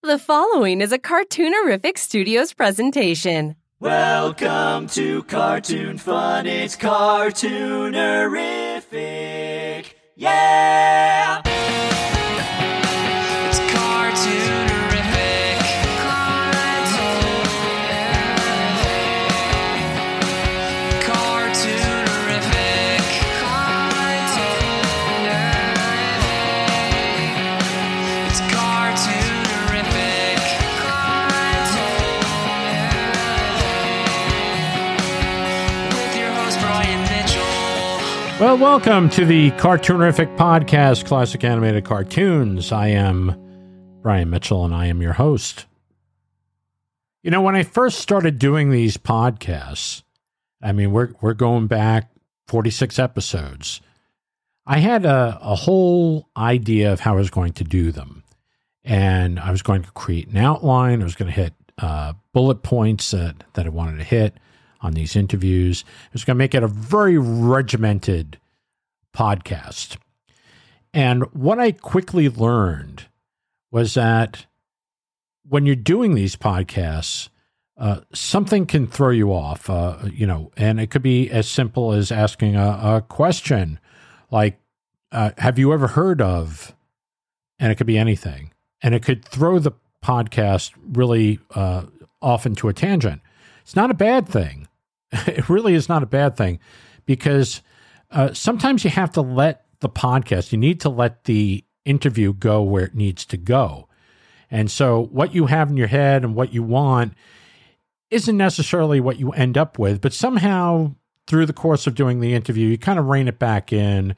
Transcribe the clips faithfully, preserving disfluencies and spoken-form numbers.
The following is a Cartoonerific Studios presentation. Welcome to Cartoon Fun, it's Cartoonerific, yeah! It's Cartoonerific, Cartoonerific, Cartoonerific, Cartoonerific, it's Cartoonerific, Cartoonerific, with your host Brian Mitchell. Well, welcome to the Cartoonerific Podcast, Classic Animated Cartoons. I am Brian Mitchell, and I am your host. You know, when I first started doing these podcasts, I mean, we're we're going back forty-six episodes. I had a, a whole idea of how I was going to do them, and I was going to create an outline. I was going to hit uh, bullet points that, that I wanted to hit on these interviews. I was going to make it a very regimented podcast. And what I quickly learned was that when you're doing these podcasts, uh, something can throw you off, uh, you know, and it could be as simple as asking a, a question like, uh, have you ever heard of, and it could be anything, and it could throw the podcast really uh, off into a tangent. It's not a bad thing. It really is not a bad thing, because uh, sometimes you have to let the podcast, you need to let the interview go where it needs to go. And so what you have in your head and what you want isn't necessarily what you end up with, but somehow through the course of doing the interview, you kind of rein it back in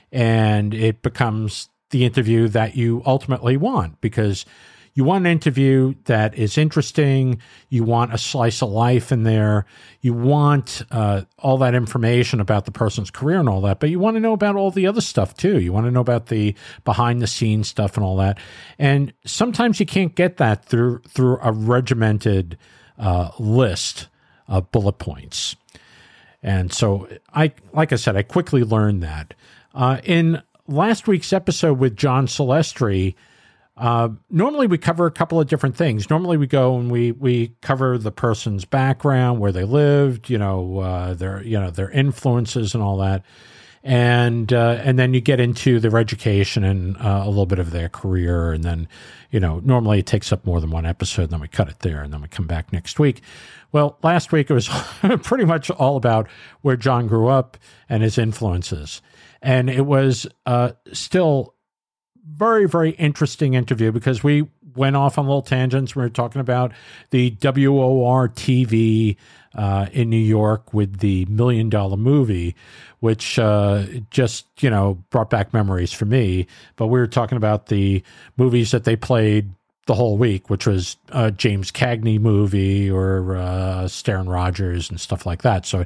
and it becomes the interview that you ultimately want, because you want an interview that is interesting. You want a slice of life in there. You want uh, all that information about the person's career and all that, but you want to know about all the other stuff too. You want to know about the behind the scenes stuff and all that. And sometimes you can't get that through through a regimented uh, list of bullet points. And so I, like I said, I quickly learned that. Uh, in last week's episode with John Celestri, Uh, normally we cover a couple of different things. Normally we go and we, we cover the person's background, where they lived, you know, uh, their, you know, their influences and all that. And, uh, and then you get into their education and uh, a little bit of their career. And then, you know, normally it takes up more than one episode, and then we cut it there and then we come back next week. Well, last week it was pretty much all about where John grew up and his influences. And it was, uh, still very, very interesting interview, because we went off on little tangents. We were talking about the W O R T V uh, in New York with the Million Dollar Movie, which uh, just, you know, brought back memories for me. But we were talking about the movies that they played the whole week, which was a James Cagney movie or uh, Starin' Rogers and stuff like that. So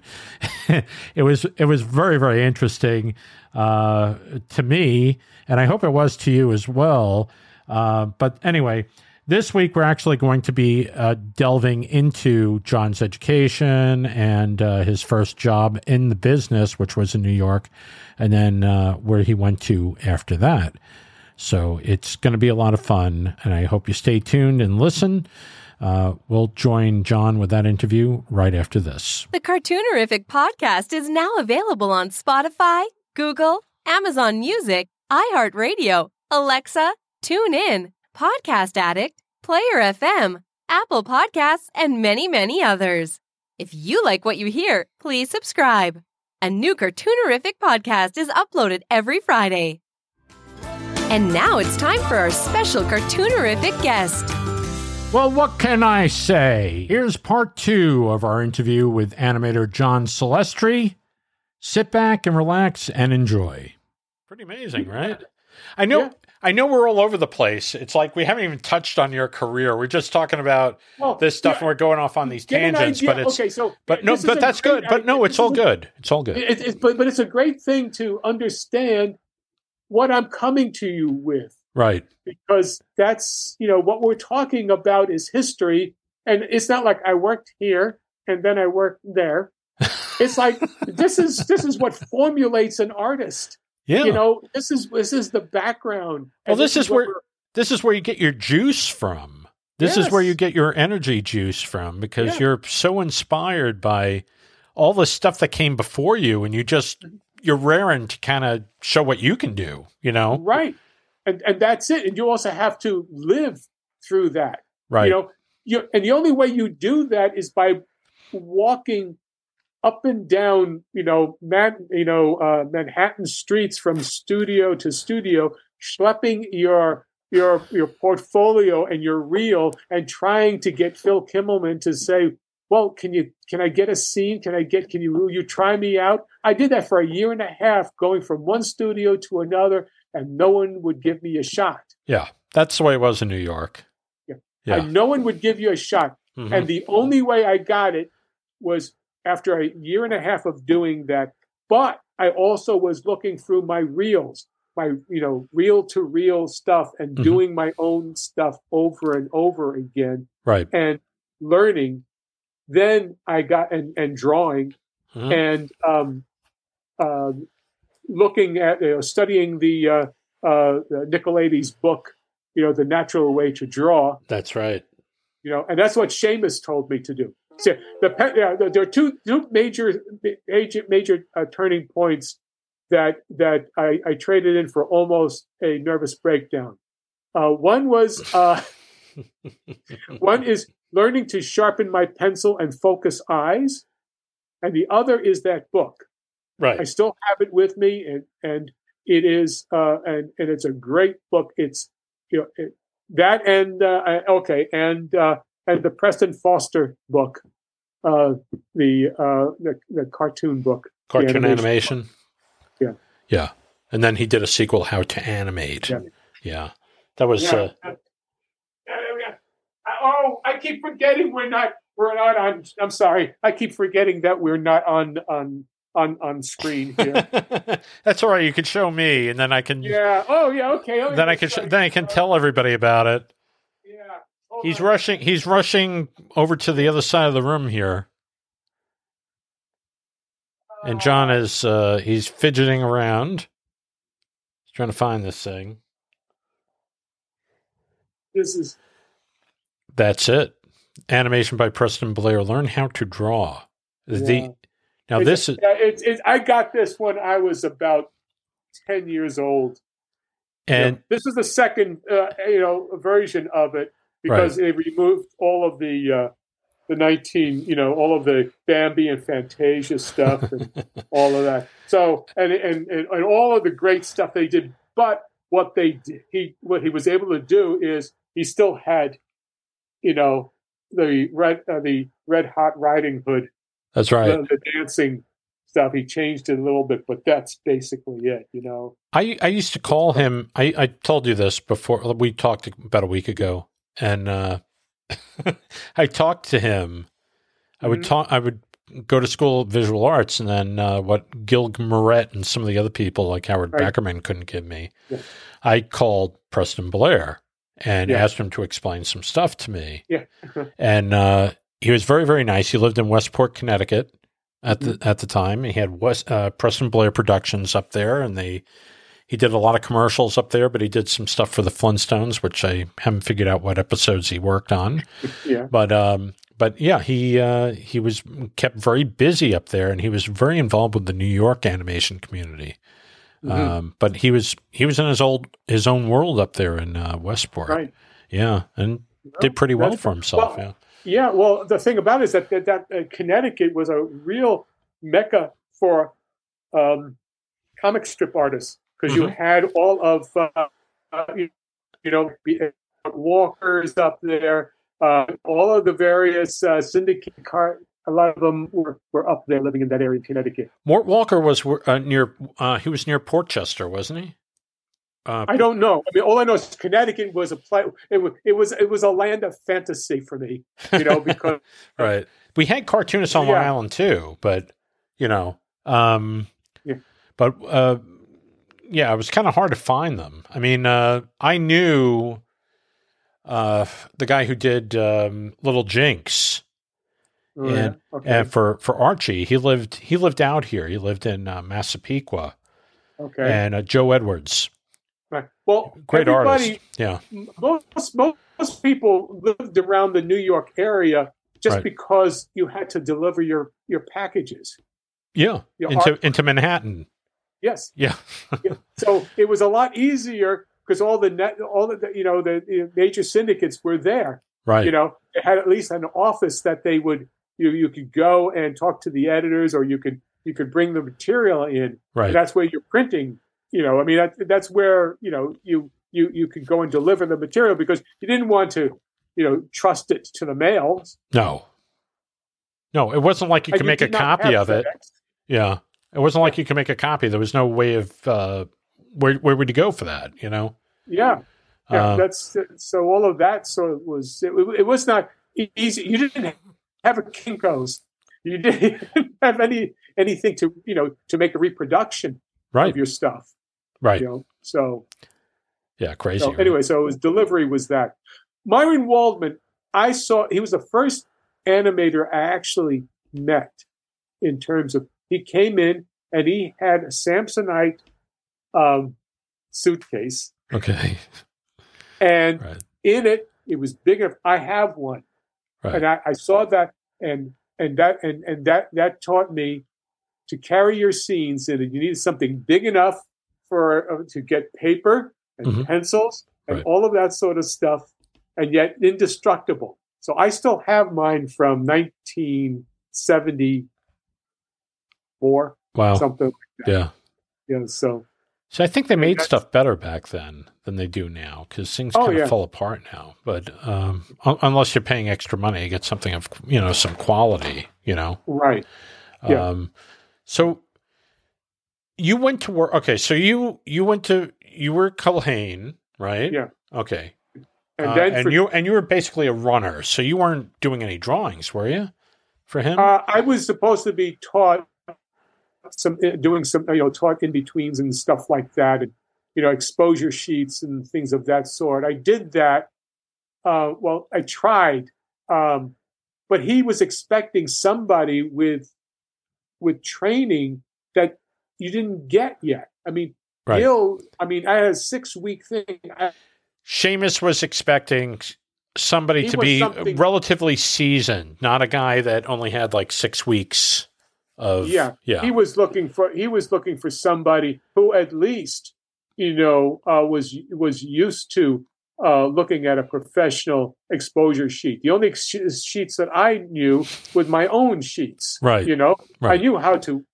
it was it was very, very interesting uh, to me, and I hope it was to you as well. Uh, but anyway, this week we're actually going to be uh, delving into John's education and uh, his first job in the business, which was in New York, and then uh, where he went to after that. So it's going to be a lot of fun, and I hope you stay tuned and listen. Uh, we'll join John with that interview right after this. The Cartoonerific Podcast is now available on Spotify, Google, Amazon Music, iHeartRadio, Alexa, TuneIn, Podcast Addict, Player F M, Apple Podcasts, and many, many others. If you like what you hear, please subscribe. A new Cartoonerific Podcast is uploaded every Friday. And now it's time for our special Cartoonerific guest. Well, what can I say? Here's part two of our interview with animator John Celestri. Sit back and relax and enjoy. Pretty amazing, right? I know. Yeah. I know we're all over the place. It's like we haven't even touched on your career. We're just talking about well, this stuff, yeah, and we're going off on these tangents. But it's okay. So, but no, but that's great, good. But no, it's all a, good. It's all good. It, it, but but it's a great thing to understand what I'm coming to you with, right? Because that's, you know, what we're talking about is history, and it's not like I worked here and then I worked there. It's like this is this is what formulates an artist. Yeah, you know, this is this is the background. Well, this, this is, is where this is where you get your juice from. This Yes. is where you get your energy juice from, because Yeah. you're so inspired by all the stuff that came before you, and you just you're raring to kind of show what you can do, you know? Right. And and that's it. And you also have to live through that. Right. You know, you and the only way you do that is by walking up and down, you know, Man, you know, uh, Manhattan streets from studio to studio, schlepping your your your portfolio and your reel, and trying to get Phil Kimmelman to say, "Well, can you can I get a scene? Can I get can you will you try me out?" I did that for a year and a half, going from one studio to another, and no one would give me a shot. Yeah. That's the way it was in New York. Yeah. Yeah. And no one would give you a shot. Mhm. And the only way I got it was after a year and a half of doing that. But I also was looking through my reels, my, you know, reel to reel stuff, and Mhm. doing my own stuff over and over again Right. and learning. Then I got, and, and drawing Mhm. and um, uh, looking at, you know, studying the uh, uh, Nicolaides book, you know, The Natural Way to Draw. That's right. You know, and that's what Seamus told me to do. So the, uh, there are two, two major major, major uh, turning points that that I, I traded in for almost a nervous breakdown. Uh, one was uh, one is learning to sharpen my pencil and focus eyes, and the other is that book. Right. I still have it with me, and and it is uh, and and it's a great book. It's you know it, that and uh, I- okay and uh, and the Preston Foster book, uh, the, uh, the the cartoon book, the Cartoon animation. book. Yeah, Yeah. And then he did a sequel, How to Animate. Yeah. Yeah. That was, yeah. uh, Oh, I keep forgetting we're not we're not on. I'm sorry, I keep forgetting that we're not on on on on screen here. that's all right. You could show me, and then I can, Yeah. Oh, yeah. Okay. Oh, then I yeah, can, sh- sorry. then I can tell everybody about it. Yeah. Hold He's on. rushing, he's rushing over to the other side of the room here. And John is, uh, he's fidgeting around. He's trying to find this thing. This is That's it. Animation by Preston Blair. Learn how to draw. The Yeah. Now It's- this is, yeah, it's it's I got this when I was about ten years old. and Yeah. This is the second, uh, you know, version of it because they removed all of the uh, the nineteen, you know, all of the Bambi and Fantasia stuff and all of that. So and, and and and all of the great stuff they did. But what they did, he what he was able to do is he still had, you know, the red uh, the Red Hot Riding Hood. that's right. The, the dancing stuff, he changed it a little bit, but that's basically it, you know. I, I used to call him, I, I told you this before, we talked about a week ago, and uh, I talked to him. I would Mhm. talk, I would go to school of visual arts, and then uh, what Gil Moret and some of the other people like Howard Right. Beckerman couldn't give me, Yeah. I called Preston Blair and Yeah. asked him to explain some stuff to me. Yeah. And uh, he was very, very nice. He lived in Westport, Connecticut at the at the time. He had West uh, Preston Blair Productions up there, and they he did a lot of commercials up there. But he did some stuff for the Flintstones, which I haven't figured out what episodes he worked on. Yeah. But um, but yeah, he uh, he was kept very busy up there, and he was very involved with the New York animation community. Mhm. Um, but he was he was in his old his own world up there in uh, Westport. Right. Yeah, and did pretty well That's- for himself. well, yeah. Yeah, well, the thing about it is that that, that uh, Connecticut was a real mecca for um, comic strip artists because you Mhm. had all of uh, uh, you, you know the- uh, Walkers up there, uh, all of the various uh, syndicate car. A lot of them were, were up there living in that area in Connecticut. Mort Walker was uh, near. Uh, he was near Portchester, wasn't he? Uh, I don't know. I mean, all I know is Connecticut was a play. It was it was it was a land of fantasy for me, you know, because right. We had cartoonists on Long Yeah. Island too, but you know, um, Yeah. but uh, yeah, it was kind of hard to find them. I mean, uh, I knew uh, the guy who did um, Little Jinx. Oh, And, yeah. Okay. and for, for Archie, he lived he lived out here. He lived in uh, Massapequa. okay. And uh, Joe Edwards. Right. Well, Great everybody, artist. Yeah. most most people lived around the New York area just Right. because you had to deliver your your packages. Yeah. Your Into art- into Manhattan. Yes. Yeah. Yeah. So it was a lot easier because all the net, all the you know the, the major syndicates were there. Right. You know, they had at least an office that they would you you could go and talk to the editors, or you could you could bring the material in. Right. And that's where you're printing. You know, I mean, that, that's where you know you you you could go and deliver the material because you didn't want to, you know, trust it to the mails. No. No, it wasn't like you And could make a did not copy have of it. FedEx. Yeah. It wasn't like you could make a copy. There was no way of uh, where where would you go for that, you know? Yeah. Yeah, Uh, that's so. All of that so it was. It, it was not easy. You didn't have a Kinko's. You didn't have any anything to you know to make a reproduction right. of your stuff. Right. You know. So, Yeah, crazy. so right? anyway, so his delivery was that. Myron Waldman, I saw. He was the first animator I actually met. In terms of, he came in and he had a Samsonite um, suitcase. Okay. And Right. in it, it was big enough. I have one, Right. and I, I saw that, and and that and and that that taught me to carry your scenes in it. You needed something big enough for uh, to get paper and Mhm. pencils and Right. all of that sort of stuff, and yet indestructible. So I still have mine from nineteen seventy-four, Wow. something like that. Yeah. You know, so So I think they made that's- stuff better back then than they do now because things Oh, kind of yeah. fall apart now. But um, un- unless you're paying extra money, you get something of you know some quality. You know. right. Yeah. Um, so you went to work. Okay, so you you went to you were Culhane, right? Yeah. Okay. And Uh, then and for you and you were basically a runner, so you weren't doing any drawings, were you? For him? Uh, I was supposed to be taught some, uh, doing some, you know, taught in betweens and stuff like that, and you know, exposure sheets and things of that sort. I did that. Uh, well, I tried, um, but he was expecting somebody with with training that you didn't get yet. I mean, Right. Gil. I mean, I had a six week thing. I, Seamus was expecting somebody He to was be something- relatively seasoned, not a guy that only had like six weeks of Yeah, yeah. he was looking for he was looking for somebody who at least you know uh, was was used to uh, looking at a professional exposure sheet. The only sh- sheets that I knew were my own sheets. Right. You know, Right. I knew how to.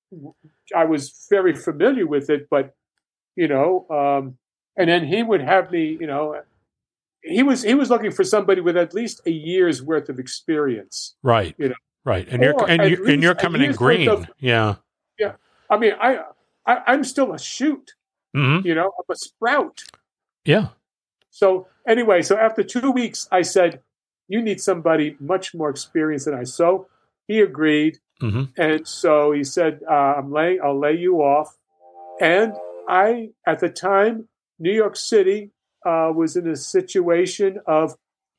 I was very familiar with it, but you know, um, and then he would have me. You know, he was he was looking for somebody with at least a year's worth of experience. Right. You know. Right. And you're Or and at you and least you're a coming in year's worth green. of- yeah. I mean, I, I I'm still a shoot. hmm You know, I'm a sprout. Yeah. So anyway, so after two weeks, I said, "You need somebody much more experienced than I." So he agreed, hmm and so he said, uh, "I'm laying. I'll lay you off." And I, at the time, New York City uh, was in a situation of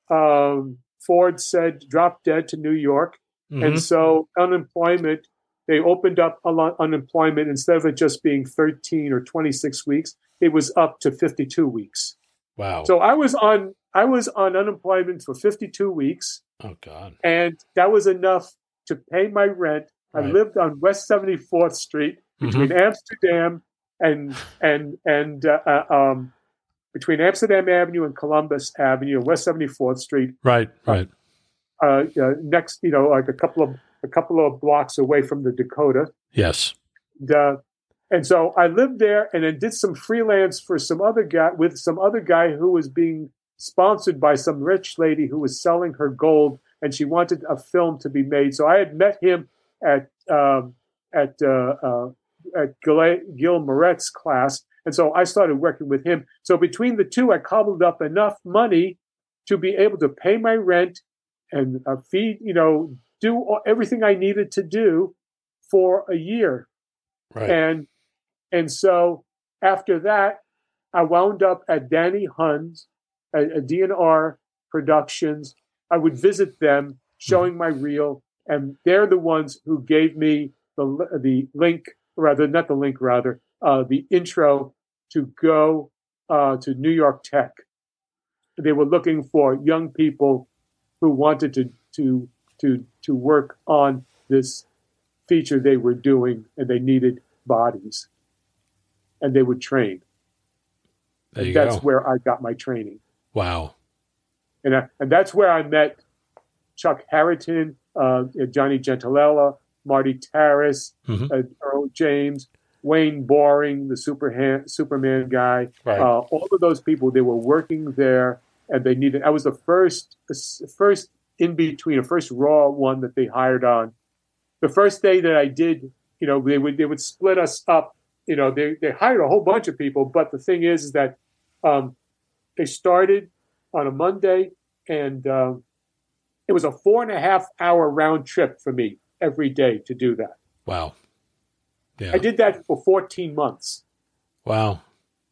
um, Ford said, "Drop dead to New York," hmm and so unemployment. They opened up a lot unemployment instead of it just being thirteen or twenty-six weeks. It was up to fifty-two weeks. Wow. So I was on I was on unemployment for fifty-two weeks, oh God. and that was enough to pay my rent. I Right. lived on West seventy-fourth Street between Mhm. Amsterdam and and and uh, uh, um, between Amsterdam Avenue and Columbus Avenue, West seventy-fourth Street. Right. Right. Uh, uh, next, you know, like a couple of a couple of blocks away from the Dakota. Yes. And, uh, and so I lived there, and then did some freelance for some other guy with some other guy who was being sponsored by some rich lady who was selling her gold, and she wanted a film to be made. So I had met him at um, at uh, uh, at Gil, Gil Moret's class, and so I started working with him. So between the two, I cobbled up enough money to be able to pay my rent and uh, feed, you know, do all, everything I needed to do for a year. Right. And and so after that, I wound up at Danny Hunn's, at, at D N R Productions. I would visit them, showing my reel, and they're the ones who gave me the the link, rather not the link, rather uh, the intro to go uh, to New York Tech. They were looking for young people who wanted to to to to work on this feature they were doing, and they needed bodies, and they would train. There you that's go. where I got my training. Wow. And I, and that's where I met Chuck Harrington, uh, Johnny Gentilella, Marty Taris, Mm-hmm. uh, Earl James, Wayne Boring, the Superman Superman guy. Right. Uh, all of those people, they were working there, and they needed. I was the first, the first in between, a first raw one that they hired on. The first day that I did, you know, they would they would split us up. You know, they they hired a whole bunch of people, but the thing is, is that um, they started on a Monday, and um, it was a four and a half hour round trip for me every day to do that. Wow. Yeah. I did that for fourteen months. Wow.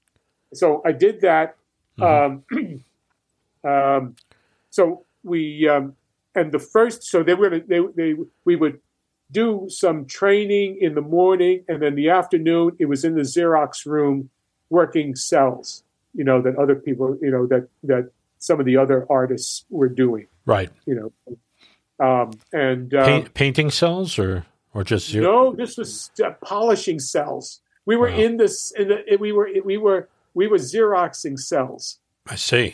So I did that. Mm-hmm. Um, um, so we um, and the first, so they were they they we would do some training in the morning, and then the afternoon it was in the Xerox room working cells. You know that other people, you know that that some of the other artists were doing. Right. You know, um, and uh, Paint, painting cells or or just zero? no, this was uh, polishing cells. We were Wow. in this. In the, we were we were we were Xeroxing cells. I see.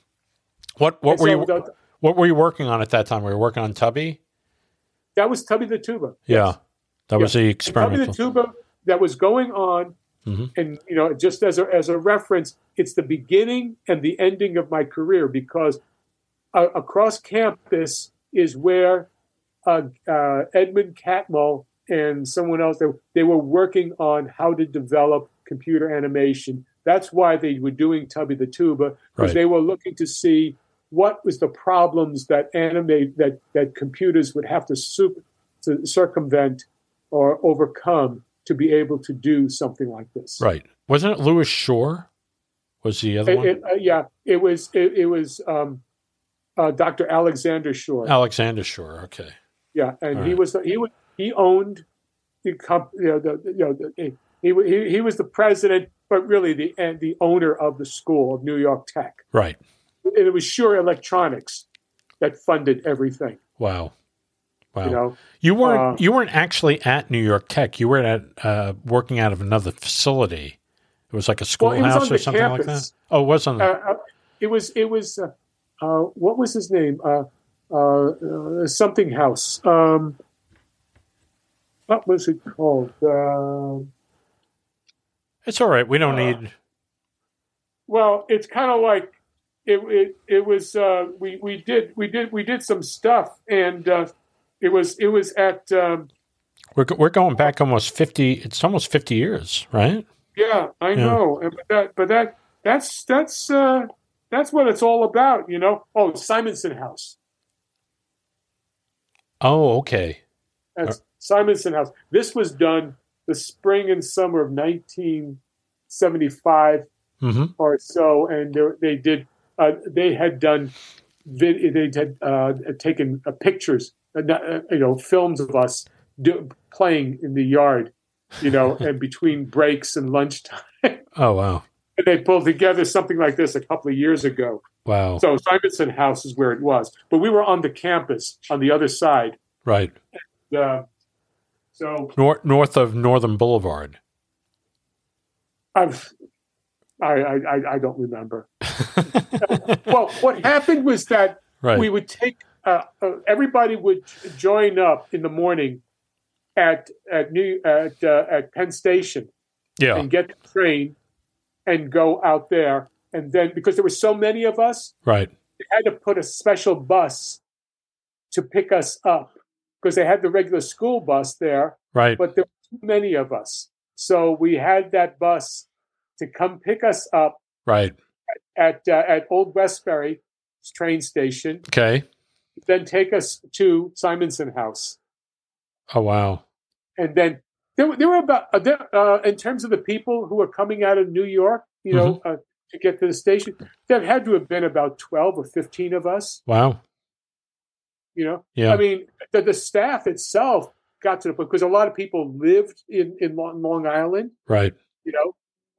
What what And were so you the- what were you working on at that time? Were you working on Tubby? That was Tubby the Tuba. Yeah. That was Yeah. the Tubby experimental. the Tuba that was going on, Mhm. and you know, just as a as a reference, it's the beginning and the ending of my career because uh, across campus is where uh, uh, Edmund Catmull and someone else they, they were working on how to develop computer animation. That's why they were doing Tubby the Tuba because Right. they were looking to see what was the problems that animate that that computers would have to, super, to circumvent or overcome to be able to do something like this. Right. Wasn't it Louis Shore? Was the other It- one? it- uh, yeah, it was. It, it was um, uh, Doctor Alexander Shore. Alexander Shore. Okay. yeah, and all he right. was the, he was he owned the comp. You know, the, you know the, he, he he was the president, but really the and the owner of the school of New York Tech. Right. And it was Shure Electronics that funded everything. Wow. Wow. You know, You weren't Uh, you weren't actually at New York Tech. You were at uh, working out of another facility. It was like a Well, it was schoolhouse on or the something like that. campus. Oh, it was on the uh, uh, it was it was uh, uh, what was his name? Uh, uh, uh, something House. Um, what was it called? Uh, It's all right. We don't uh, need well, it's kind of like it. It, it was. Uh, we we did we did we did some stuff, and uh, it was it was at. Um, we're go- we're going back almost fifty. It's almost fifty years, right? yeah, I know, and but that but that that's that's uh, that's what it's all about, you know. Oh, Simonson House. Oh, okay. That's Simonson House. This was done the spring and summer of nineteen seventy-five Mm-hmm. or so, and they, they did. Uh, they had done. Vid, they had uh, taken uh, pictures, uh, uh, you know, films of us do, playing in the yard, you know, and between breaks and lunchtime. Oh, wow. And they pulled together something like this a couple of years ago. Wow. So Simonson House is where it was, but we were on the campus on the other side. Right. Uh, so North north of Northern Boulevard. I've, I, I, I- I don't remember. Well, what happened was that Right. we would take uh, uh, everybody would join up in the morning at at New at uh, at Penn Station Yeah. and get the train and go out there, and then because there were so many of us, Right. they had to put a special bus to pick us up because they had the regular school bus there, Right. but there were too many of us, so we had that bus to come pick us up Right. at uh, at Old Westbury train station, Okay. then take us to Simonson House, Oh, wow. and then there, were- there were about uh, there, uh, in terms of the people who were coming out of New York, you know, Mm-hmm. uh, to get to the station. There had to have been about twelve or fifteen of us. Wow. You know, Yeah. I mean, the, the staff itself got to the point because a lot of people lived in in Long, Long Island, Right. you know,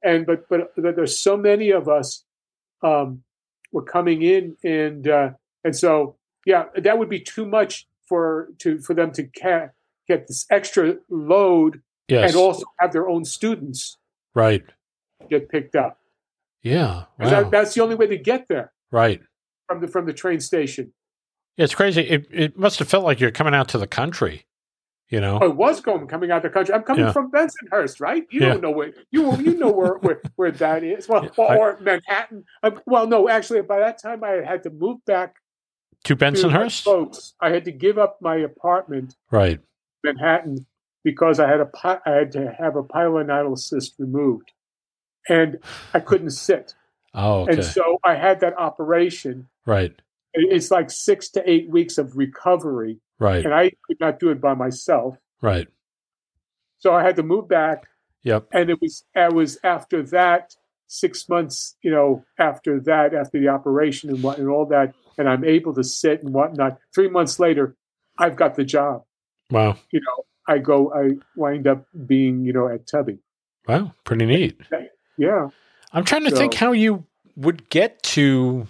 and but but, but there's so many of us um, were coming in, and uh, and so yeah, that would be too much for to for them to ca- get this extra load, Yes. and also have their own students Right. get picked up. Yeah. 'Cause Wow. that, that's the only way to get there Right. from the from the train station. It's crazy. It it must have felt like you're coming out to the country, you know? I was going coming out of the country. I'm coming Yeah. from Bensonhurst, right? You Yeah. don't know where you you know where where, where that is. Well, well I- or Manhattan. Um, well, no, actually, by that time I had to move back To to my Bensonhurst? folks. I had to give up my apartment Right. in Manhattan because I had a pi- I had to have a pilonidal cyst removed, and I couldn't sit, Oh, okay. and so I had that operation. Right. It's like six to eight weeks of recovery, Right. and I could not do it by myself. Right. So I had to move back, Yep. and it was it was after that six months, you know, after that, after the operation and what and all that, and I'm able to sit and whatnot. Three months later, I've got the job. Wow. You know, I go, I wind up being, you know, at Tubby. Wow. Pretty neat. Yeah, I'm trying to So- think how you would get to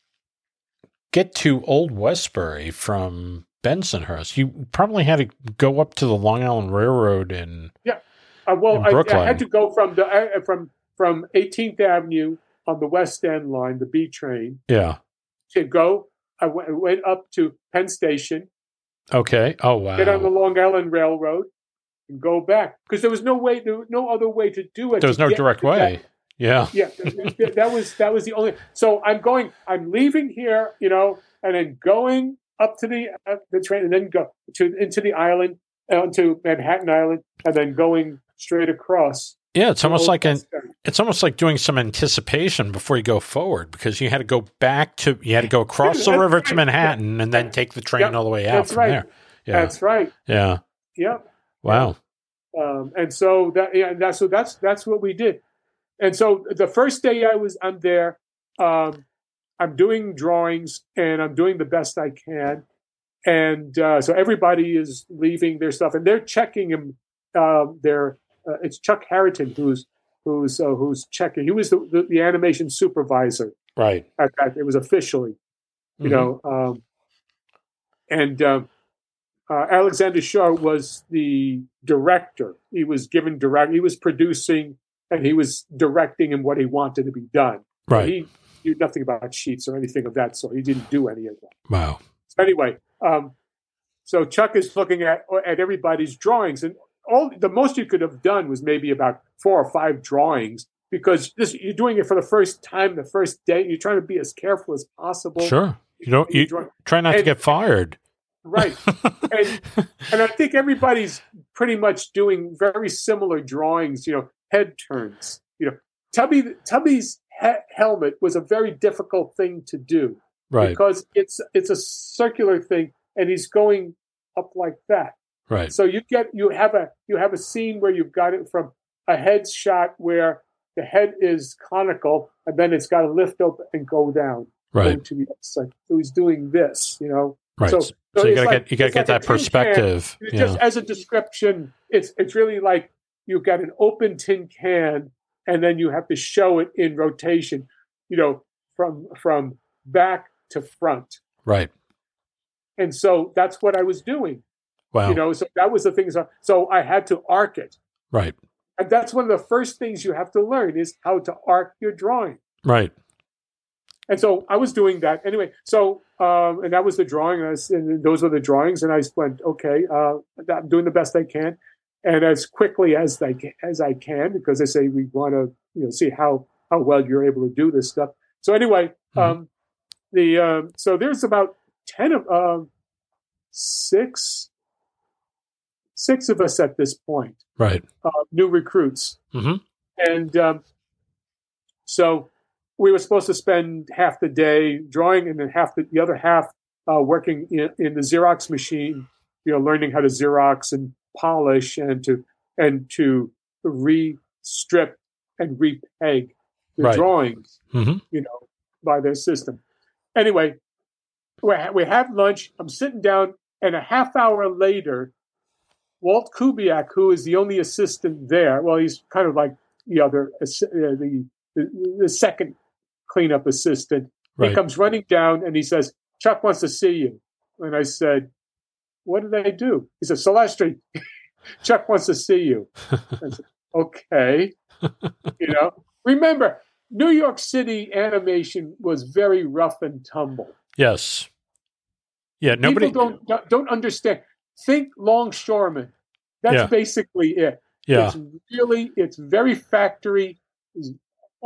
get to Old Westbury from Bensonhurst. You probably had to go up to the Long Island Railroad and uh, well, In I, Brooklyn. I had to go from the uh, from from eighteenth Avenue on the West End line, the B train, yeah. to go. I went, I went up to Penn Station, Okay. Oh wow. get on the Long Island Railroad, and go back because there was no way, there was no other way to do it. There was to no get direct to way. that. Yeah. Yeah, th- th- that was that was the only. So I'm going. I'm leaving here, you know, and then going up to the uh, the train, and then go to into the island, uh, to Manhattan Island, and then going straight across. Yeah. It's almost to like an Old West End. it's almost like doing some anticipation before you go forward because you had to go back to you had to go across the river to Manhattan and then take the train Yep, all the way out that's from right. there. Yeah. That's right. yeah. Yep. Wow. Um, and so that yeah, that so that's that's what we did. And so the first day I was I'm there, um, I'm doing drawings and I'm doing the best I can. And uh, so everybody is leaving their stuff and they're checking them. Um, their uh, it's Chuck Harrington who's who's uh, who's checking. He was the, the, the animation supervisor Right. at that. It was officially, you Mhm. know. Um, and um, uh, Alexander Shaw was the director. He was given direct. He was producing and he was directing him what he wanted to be done. Right. He knew nothing about sheets or anything of that sort. He didn't do any of that. Wow. So anyway, um, so Chuck is looking at at everybody's drawings, and all the most you could have done was maybe about four or five drawings because this, you're doing it for the first time, the first day. You're trying to be as careful as possible. Sure. You don't You're you drawing- try not to and- get fired. Right. and and I think everybody's pretty much doing very similar drawings, you know, head turns. You know, Tubby Tubby's he- helmet was a very difficult thing to do Right. because it's it's a circular thing and he's going up like that. Right. So you get you have a you have a scene where you've got it from a head shot where the head is conical and then it's got to lift up and go down. Right. Go to the other side. So he's doing this, you know. Right. So, So, you it's gotta like- get you gotta it's get like a that tin can. perspective. It's Yeah. Just as a description, it's it's really like you've got an open tin can, and then you have to show it in rotation, you know, from from back to front. Right. And so that's what I was doing, Wow. you know. So that was the things. So I had to arc it, Right. and that's one of the first things you have to learn is how to arc your drawing. Right. And so I was doing that anyway. So, um, and that was the drawing, and, I was, and those were the drawings. And I went, okay, uh, I'm doing the best I can, and as quickly as I can, as I can, because they say we want to, you know, see how how well you're able to do this stuff. So anyway, Mhm. um, the um, so there's about ten of um, six six of us at this point, Right. uh, new recruits, Mhm. and um, so. We were supposed to spend half the day drawing and then half the, the other half uh, working in, in the Xerox machine, you know, learning how to Xerox and polish and to and to re-strip and repeg the Right. drawings, Mhm. you know, by their system. Anyway, we, ha- we have lunch. I'm sitting down, and a half hour later, Walt Kubiak, who is the only assistant there, well, he's kind of like the other, uh, the, the the second cleanup assistant. Right. He comes running down and he says, "Chuck wants to see you." And I said, "What did I do?" He said, "Celestri, Chuck wants to see you." I said, "Okay." You know, remember, New York City animation was very rough and tumble. Yes. Yeah. Nobody People don't don't understand. Think Longshoreman. That's Yeah. basically it. Yeah. It's really, it's very factory. It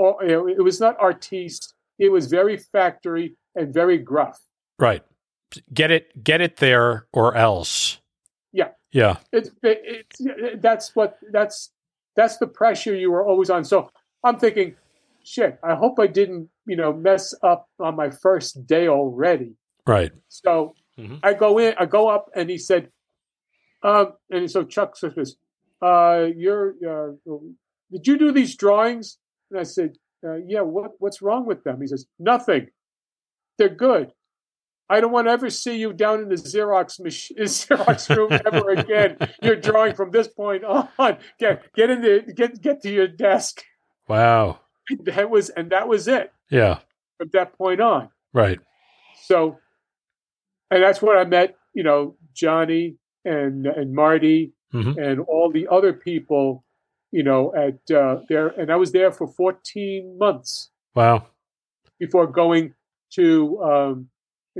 was not artiste. It was very factory and very gruff. Right. Get it, get it there or else. Yeah. Yeah. It's, it's, that's what, that's, that's the pressure you were always on. So I'm thinking, shit, I hope I didn't, you know, mess up on my first day already. Right. So mm-hmm. I go in, I go up and he said, um, and so Chuck says, uh, you're, uh, did you do these drawings? And I said, uh, yeah, what, what's wrong with them? He says, nothing. They're good. I don't want to ever see you down in the Xerox machine, Xerox room ever again. You're drawing from this point on. Get, get in the, get, get to your desk. Wow. That was, and that was it. Yeah. From that point on. Right. So, and that's when I met, you know, Johnny and, and Marty mm-hmm. and all the other people, you know, at uh, there, and I was there for fourteen months. Wow! Before going to um,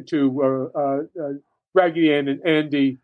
to uh, uh, uh, Raggedy Ann and Andy,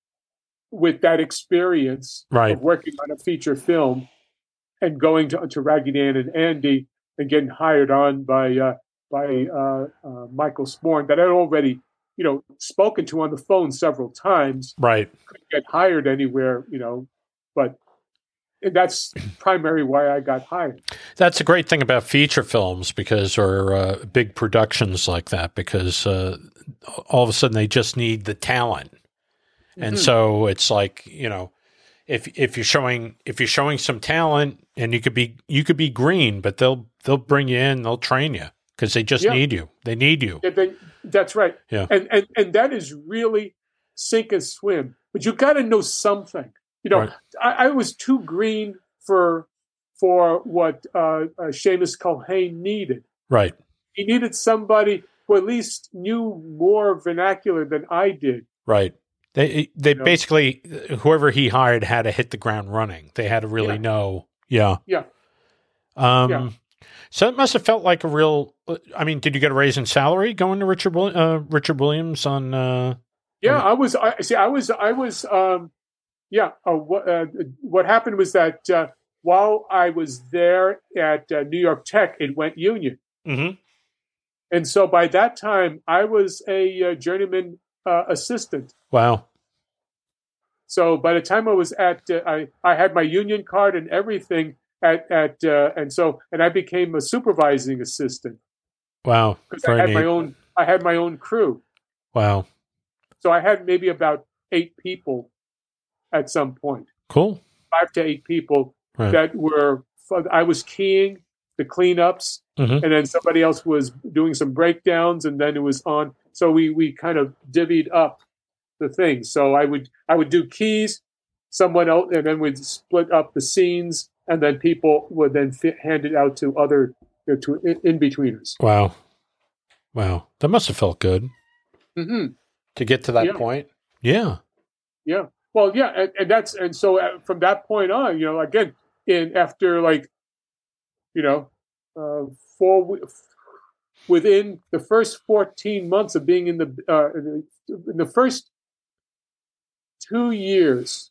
with that experience right. of working on a feature film, and going to, to Raggedy Ann and Andy and getting hired on by uh, by uh, uh, Michael Sporn that I'd already, you know, spoken to on the phone several times. Right. Couldn't get hired anywhere, you know, but. And that's primarily why I got hired. That's a great thing about feature films because, or uh, big productions like that, because uh, all of a sudden they just need the talent, mm-hmm. and so it's like, you know, if if you're showing if you're showing some talent, and you could be you could be green, but they'll they'll bring you in, they'll train you because they just yeah. need you. They need you. Yeah, they, that's right. Yeah, and and and that is really sink and swim. But you got to know something. You know, right. I, I was too green for for what uh, uh, Seamus Culhane needed. Right. He needed somebody who at least knew more vernacular than I did. Right. They they you basically know? whoever he hired had to hit the ground running. They had to really yeah. know. Yeah. Yeah. Um. Yeah. So it must have felt like a real. I mean, did you get a raise in salary going to Richard uh, Richard Williams on? Uh, yeah, on... I was. I see. I was. I was. Um, Yeah, uh, what, uh, what happened was that uh, while I was there at uh, New York Tech, it went union. Mm-hmm. And so by that time, I was a uh, journeyman uh, assistant. Wow. So by the time I was at, uh, I, I had my union card and everything at, at uh, and so, and I became a supervising assistant. Wow. Because I had neat. my own, I had my own crew. Wow. So I had maybe about eight people at some point. Cool. Five to eight people right. that were, I was keying the cleanups, mm-hmm. and then somebody else was doing some breakdowns, and then it was on. So we, we kind of divvied up the things. So I would I would do keys, someone else, and then we'd split up the scenes, and then people would then fit, hand it out to other you know, to in-betweeners. Wow. Wow. That must have felt good. Mm-hmm. To get to that yeah. point. Yeah. Yeah. Well, yeah, and, and that's and so from that point on, you know, again, in after like, you know, uh, four within the first fourteen months of being in the uh, in the, in the first two years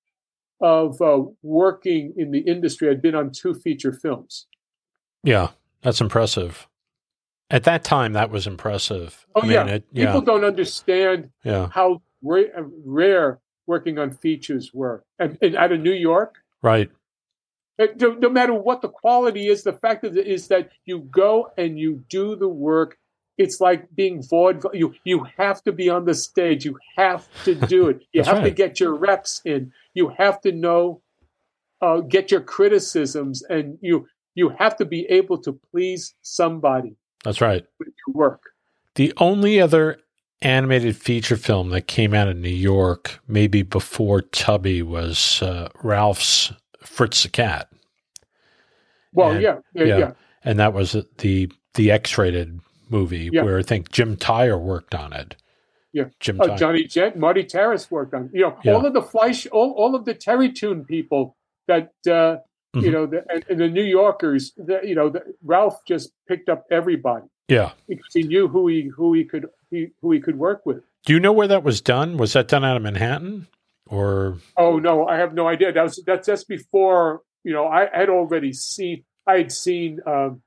of uh, working in the industry, I'd been on two feature films. Yeah, that's impressive. At that time, that was impressive. Oh I mean, yeah. it, yeah, people don't understand yeah. how ra- rare working on features were, and, and out of New York, right? No, no matter what the quality is, the fact of it is that you go and you do the work. It's like being vaudeville. You you have to be on the stage. You have to do it. You have right. to get your reps in. You have to know, uh, get your criticisms, and you you have to be able to please somebody. That's right. With your work. The only other animated feature film that came out of New York, maybe before Tubby, was uh, Ralph's Fritz the Cat. Well, and, yeah, yeah, yeah, yeah. And that was the the X-rated movie Yeah. where I think Jim Tyre worked on it. Yeah. Jim Uh, Tyre. Johnny Jett, Marty Terrace worked on. You know, Yeah. all of the Fleisch, all, all of the Terry Tune people that uh, Mhm. you know, the, and, and the New Yorkers. The, you know, the, Ralph just picked up everybody Yeah. because he knew who he who he could he, who he could work with. Do you know where that was done? Was that done out of Manhattan or? Oh no, I have no idea. That was that's just before. You know, I had already seen. I had seen. Um,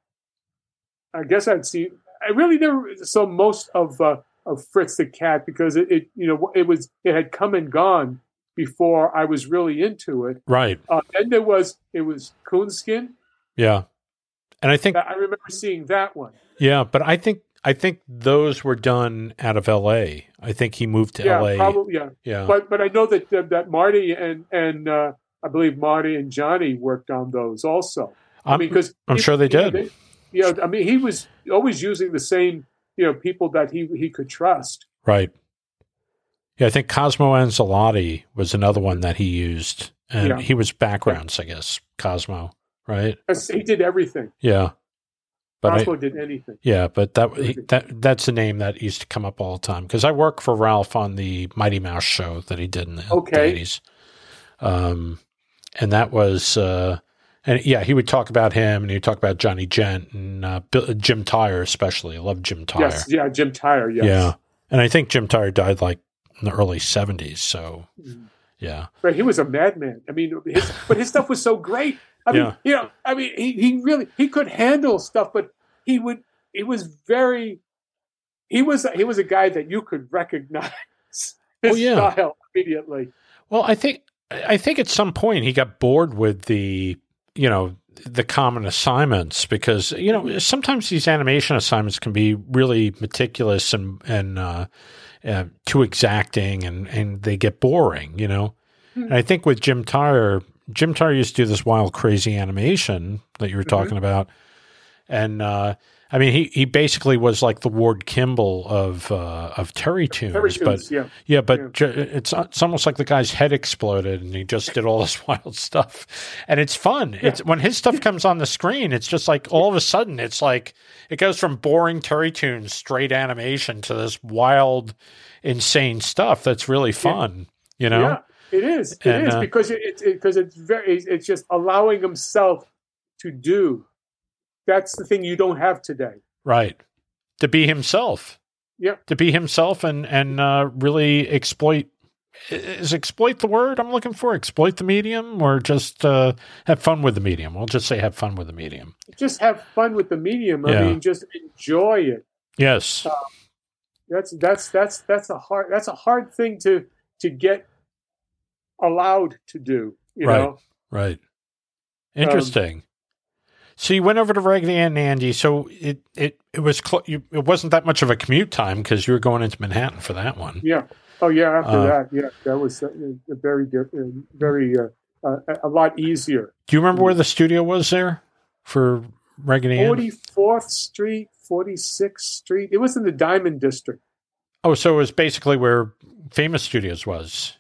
I guess I'd seen. I really never saw most of uh, of Fritz the Cat because it, it, you know, it was it had come and gone before I was really into it. Right. Uh, then there was it was Coonskin. Yeah. And I think I remember seeing that one. yeah, but I think I think those were done out of L A. I think he moved to Yeah, L A. probably. Yeah, Yeah. but but I know that that, that Marty and and uh, I believe Marty and Johnny worked on those also. I I'm, mean, because I'm sure they did. They, you know, I mean, he was always using the same, you know, people that he he could trust. Right. Yeah, I think Cosmo Ancelotti was another one that he used, and Yeah. he was backgrounds, I guess. Cosmo, right? He did everything. Yeah, but Cosmo I, did anything. yeah, but that he, that that's a name that used to come up all the time because I work for Ralph on the Mighty Mouse show that he did in the Okay. eighties, um, and that was. Uh, And yeah, he would talk about him, and he would talk about Johnny Gent and uh, Bill, Jim Tyre, especially. I love Jim Tyre. Yes, yeah, Jim Tyre. Yes. Yeah, and I think Jim Tyre died like in the early seventies. So, Mm. yeah, But he was a madman. I mean, his, but his stuff was so great. I mean, Yeah. you know, I mean, he, he really he could handle stuff, but he would. He was very. He was he was a guy that you could recognize his Oh, yeah. style immediately. Well, I think I think at some point he got bored with the you know the common assignments because you know sometimes these animation assignments can be really meticulous and and uh, uh, too exacting and and they get boring. You know, Hmm. and I think with Jim Tyre, Jim Tyre used to do this wild, crazy animation that you were talking about, and uh, I mean he he basically was like the Ward Kimball of uh, of Terry Tunes, Terry but. Tunes, yeah. Yeah, but Yeah. ju- it's it's almost like the guy's head exploded and he just did all this wild stuff, and it's fun. It's when his stuff comes on the screen, it's just like all of a sudden it's like it goes from boring Terry Tunes straight animation to this wild, insane stuff that's really fun. You know, Yeah, it is. It And, is uh, because it, it, because it's very. It's just allowing himself to do. That's the thing you don't have today. right? To be himself. Yeah. To be himself and and uh, really exploit. Is exploit the word I'm looking for? Exploit the medium, or just uh, have fun with the medium? We'll just say have fun with the medium. Just have fun with the medium. I Yeah. mean, just enjoy it. Yes. That's that's that's that's a hard that's a hard thing to to get allowed to do. You Right. know. Right. Interesting. so you went over to Raggedy Ann and Andy. So it it it was cl- you, it wasn't that much of a commute time because you were going into Manhattan for that one. Yeah. Oh yeah. After Uh, that, yeah, that was uh, a very different, very uh, uh, a lot easier. Do you remember where the studio was there for Raggedy Ann? forty-fourth Street, forty-sixth Street. It was in the Diamond District. Oh, so it was basically where Famous Studios was.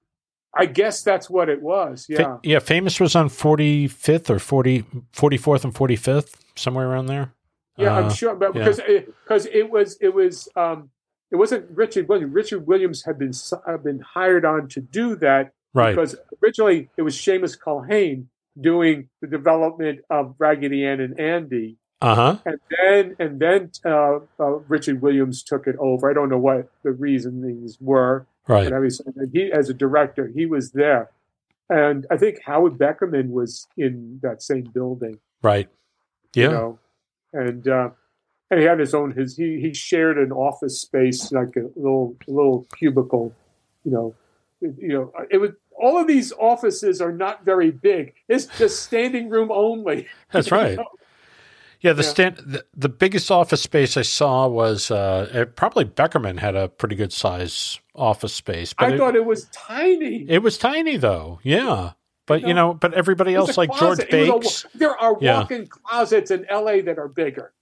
I guess that's what it was. Fa- Yeah. yeah, Famous was on forty-fifth or forty, forty-fourth and forty-fifth, somewhere around there. Yeah, Uh, I'm sure, but yeah. because it, because it was it was um, it wasn't Richard Williams. Richard Williams had been had been hired on to do that Right. because originally it was Seamus Culhane doing the development of Raggedy Ann and Andy, Uh-huh. and then and then uh, uh, Richard Williams took it over. I don't know what the reasonings were, Right. but I was, he as a director he was there, and I think Howard Beckerman was in that same building. Right. Yeah. You know? And uh, and he had his own his he he shared an office space like a little little cubicle, you know, it, you know it was all of these offices are not very big. It's just standing room only. That's You right. know? Yeah, the Yeah. stand the, the biggest office space I saw was uh it, probably Beckerman had a pretty good size office space. But I it, thought it was tiny. it was tiny though. Yeah. But You you know, know, but everybody It was else a like George closet. It was a Bakes. wa- there are Yeah. walk-in closets in L A that are bigger.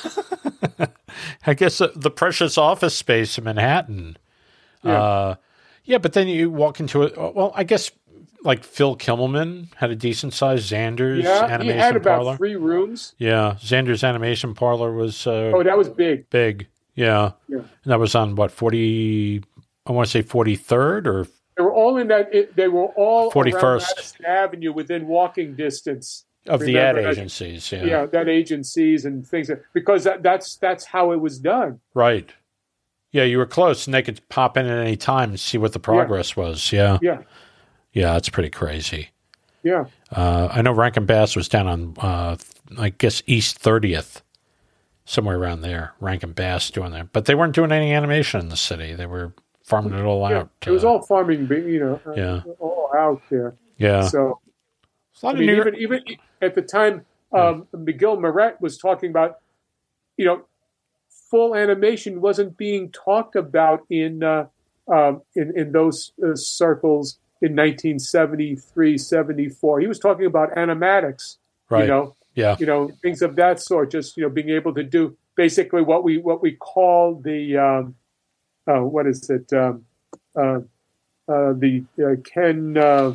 I guess uh, the precious office space in Manhattan. Yeah. Uh, yeah, but then you walk into it. Well, I guess like Phil Kimmelman had a decent size. Xander's Yeah, animation he had about parlor. three rooms. Yeah, Xander's animation parlor was uh, Oh, that was big. big. Yeah. Yeah. And that was on what, forty, I want to say forty-third or They were all in that. It, they were all forty-first. around Madison Avenue, within walking distance of the ad Remember that- agencies. Yeah. Yeah, that agencies and things that, because that, that's that's how it was done. Right. Yeah, you were close and they could pop in at any time and see what the progress was. Yeah. Yeah, Yeah, that's pretty crazy. yeah. Uh, I know Rankin Bass was down on, uh, I guess, East thirtieth, somewhere around there. Rankin Bass doing that. But they weren't doing any animation in the city. They were farming it all yeah. out. It was uh, all farming, you know, uh, Yeah. all out there. Yeah. So It's a lot I of mean, New York- even even at the time, um, McGill Moret was talking about, you know, full animation wasn't being talked about in uh, um, in in those uh, circles in nineteen seventy-three, seventy-four. He was talking about animatics, right. you know, Yeah. you know, things of that sort. Just you know, being able to do basically what we what we call the um, uh, what is it um, uh, uh, the uh, Ken. Uh,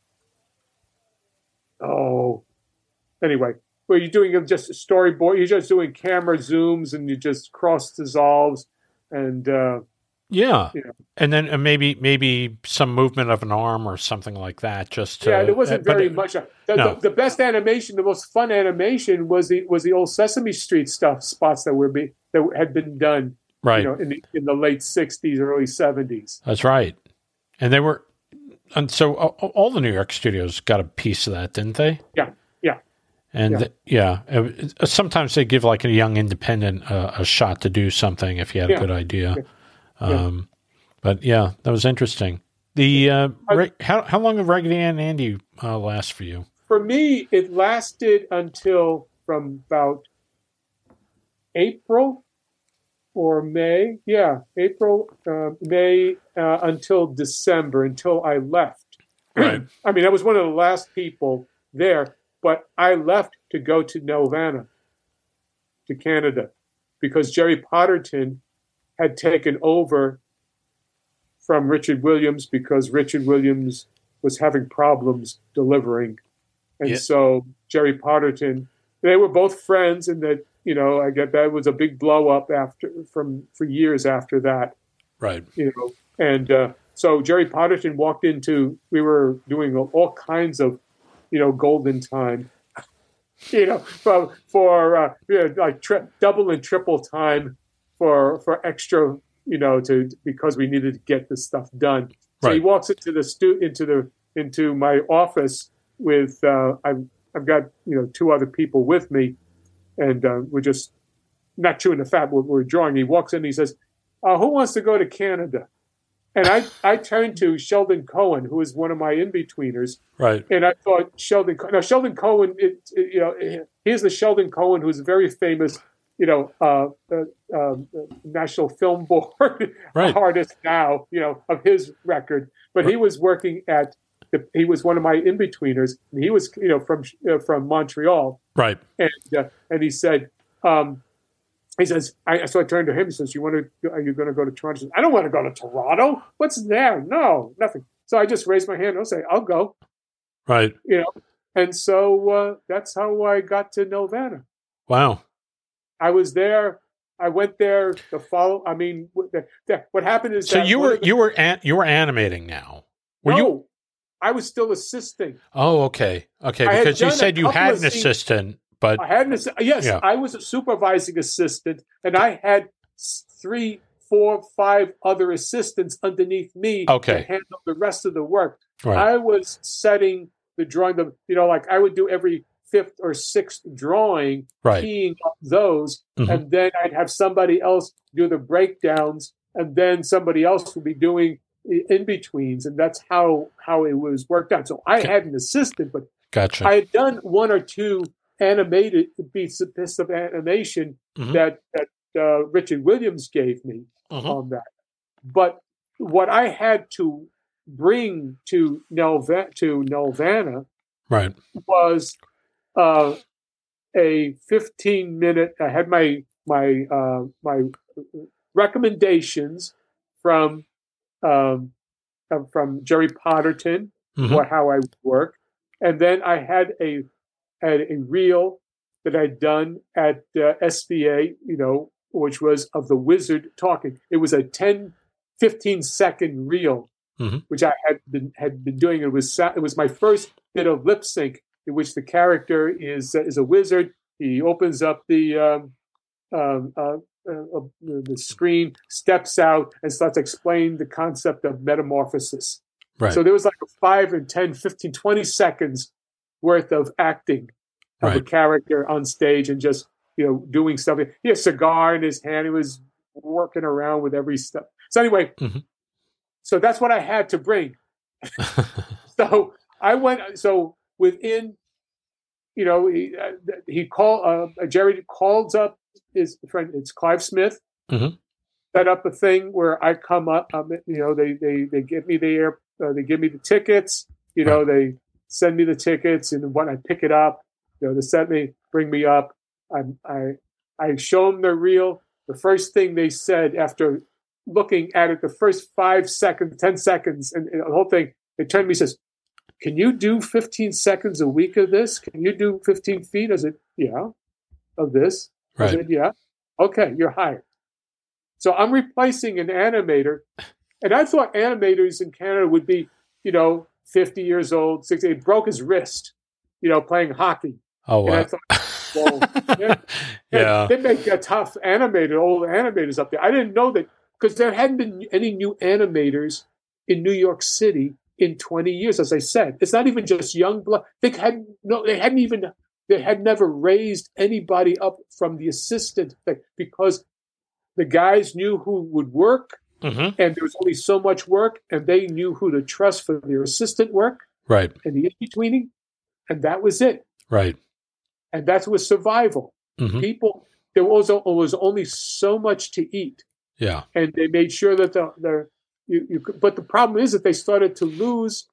Oh, anyway, where you're doing just a storyboard, you're just doing camera zooms and you just cross dissolves and uh, Yeah. you know. And then uh, maybe maybe some movement of an arm or something like that. Just to, yeah, there wasn't uh, but very it- much. The, no. the, the best animation, the most fun animation was the was the old Sesame Street stuff spots that were be, that had been done, Right. you know, in the in the late sixties, early seventies. That's right. And they were, and so uh, all the New York studios got a piece of that, didn't they? Yeah, yeah, And Yeah. th- yeah, it- uh, sometimes they give like a young independent uh, a shot to do something if you had Yeah. a good idea. Yeah. Um, but yeah, that was interesting. The uh, Ra- how how long did Raggedy Ann and Andy uh, last for you? For me, it lasted until from about April or May. Yeah, April, uh, May uh, until December, until I left. Right. I mean, I was one of the last people there, but I left to go to Nelvana, to Canada, because Jerry Potterton had taken over from Richard Williams because Richard Williams was having problems delivering. And Yeah. so Jerry Potterton, they were both friends, and that, you know, I get that was a big blow up after from for years after that, Right. you know. And uh, so Jerry Potterton walked into, we were doing all kinds of, you know, golden time, you know, for, for uh, you know, like tri- double and triple time for for extra, you know, to because we needed to get this stuff done. So he Right. walks into the stu- into the into my office with uh, I've I've got you know two other people with me, and uh, we're just not chewing the fat. We're, we're drawing. He walks in. And he says, uh, "Who wants to go to Canada?" And I I turned to Sheldon Cohen, who is one of my in-betweeners, Right. and I thought Sheldon. Now Sheldon Cohen, it, it, you know, here's the Sheldon Cohen who's very famous, you know, uh, uh, um, National Film Board Right. artist now, you know, of his record. But he was working at. The, he was one of my in-betweeners, and he was, you know, from uh, from Montreal, Right. and uh, and he said, um, he says, I, so I turned to him. He says, "You want to? Are you going to go to Toronto?" I said, "I don't want to go to Toronto. What's there? No, nothing." So I just raised my hand. I'll say, "I'll go." Right. You know, and so uh, that's how I got to Nelvana. Wow. I was there. I went there the follow. I mean, what, the, the, what happened is So that you one were of the- you were an, you were animating now. Were no, you? I was still assisting. Oh, okay. Okay. I had Because you done a said you couple had of an scenes- assistant, but I had an assi- yes, Yeah. I was a supervising assistant, and I had s- three, four, five other assistants underneath me Okay. to handle the rest of the work. right. I was setting the drawing, the you know, like I would do every fifth or sixth drawing, Right. keying up those, Mhm. and then I'd have somebody else do the breakdowns, and then somebody else would be doing in betweens, and that's how how it was worked out. So I Okay. had an assistant, but Gotcha. I had done one or two animated bits of bits of animation Mhm. that that uh, Richard Williams gave me Mhm. on that. But what I had to bring to Nelva- to Nelvana Right. was uh, a fifteen minute. I had my my uh, my recommendations from um, uh, from Jerry Potterton mm-hmm. what, how I work. And then I had a, had a reel that I'd done at uh, S V A, you know, which was of the wizard talking. It was a ten, fifteen second reel, mm-hmm. which I had been, had been doing. It was, it was my first bit of lip sync, in which the character is, uh, is a wizard. He opens up the, um, um, uh, uh, uh, the screen, steps out, and starts explaining the concept of metamorphosis. Right. So there was like a five and ten, fifteen, twenty seconds worth of acting of right. a character on stage and just, you know, doing stuff. He had a cigar in his hand. He was working around with every stuff. So anyway, mm-hmm. so that's what I had to bring. So I went, so within, you know, he, uh, he called, uh, Jerry calls up his friend, it's Clive Smith, mm-hmm. set up a thing where I come up, um, you know, they, they, they give me the air, uh, they give me the tickets, you know, right. they send me the tickets, and when I pick it up, you know, they send me, bring me up. I, I, I show them the reel. The first thing they said after looking at it, the first five seconds, ten seconds, and, and the whole thing, they turned to me and says, "Can you do fifteen seconds a week of this? Can you do fifteen feet?" I said, "Yeah." Of this? Right. I said, "Yeah." "Okay, you're hired." So I'm replacing an animator, and I thought animators in Canada would be, you know, fifty years old, sixty. He broke his wrist, you know, playing hockey. Oh, wow. And I thought, well, yeah, yeah. They make a tough animator, old animators up there. I didn't know that, because there hadn't been any new animators in New York City in twenty years. As I said, it's not even just young blood. They had no, they hadn't even, they had never raised anybody up from the assistant thing, because the guys knew who would work, mm-hmm. and there was only so much work, and they knew who to trust for their assistant work, right, and the in-betweening, and that was it, right. And that was survival. Mm-hmm. People, there was, was only so much to eat. Yeah. And they made sure that the, the you, you could, but the problem is that they started to lose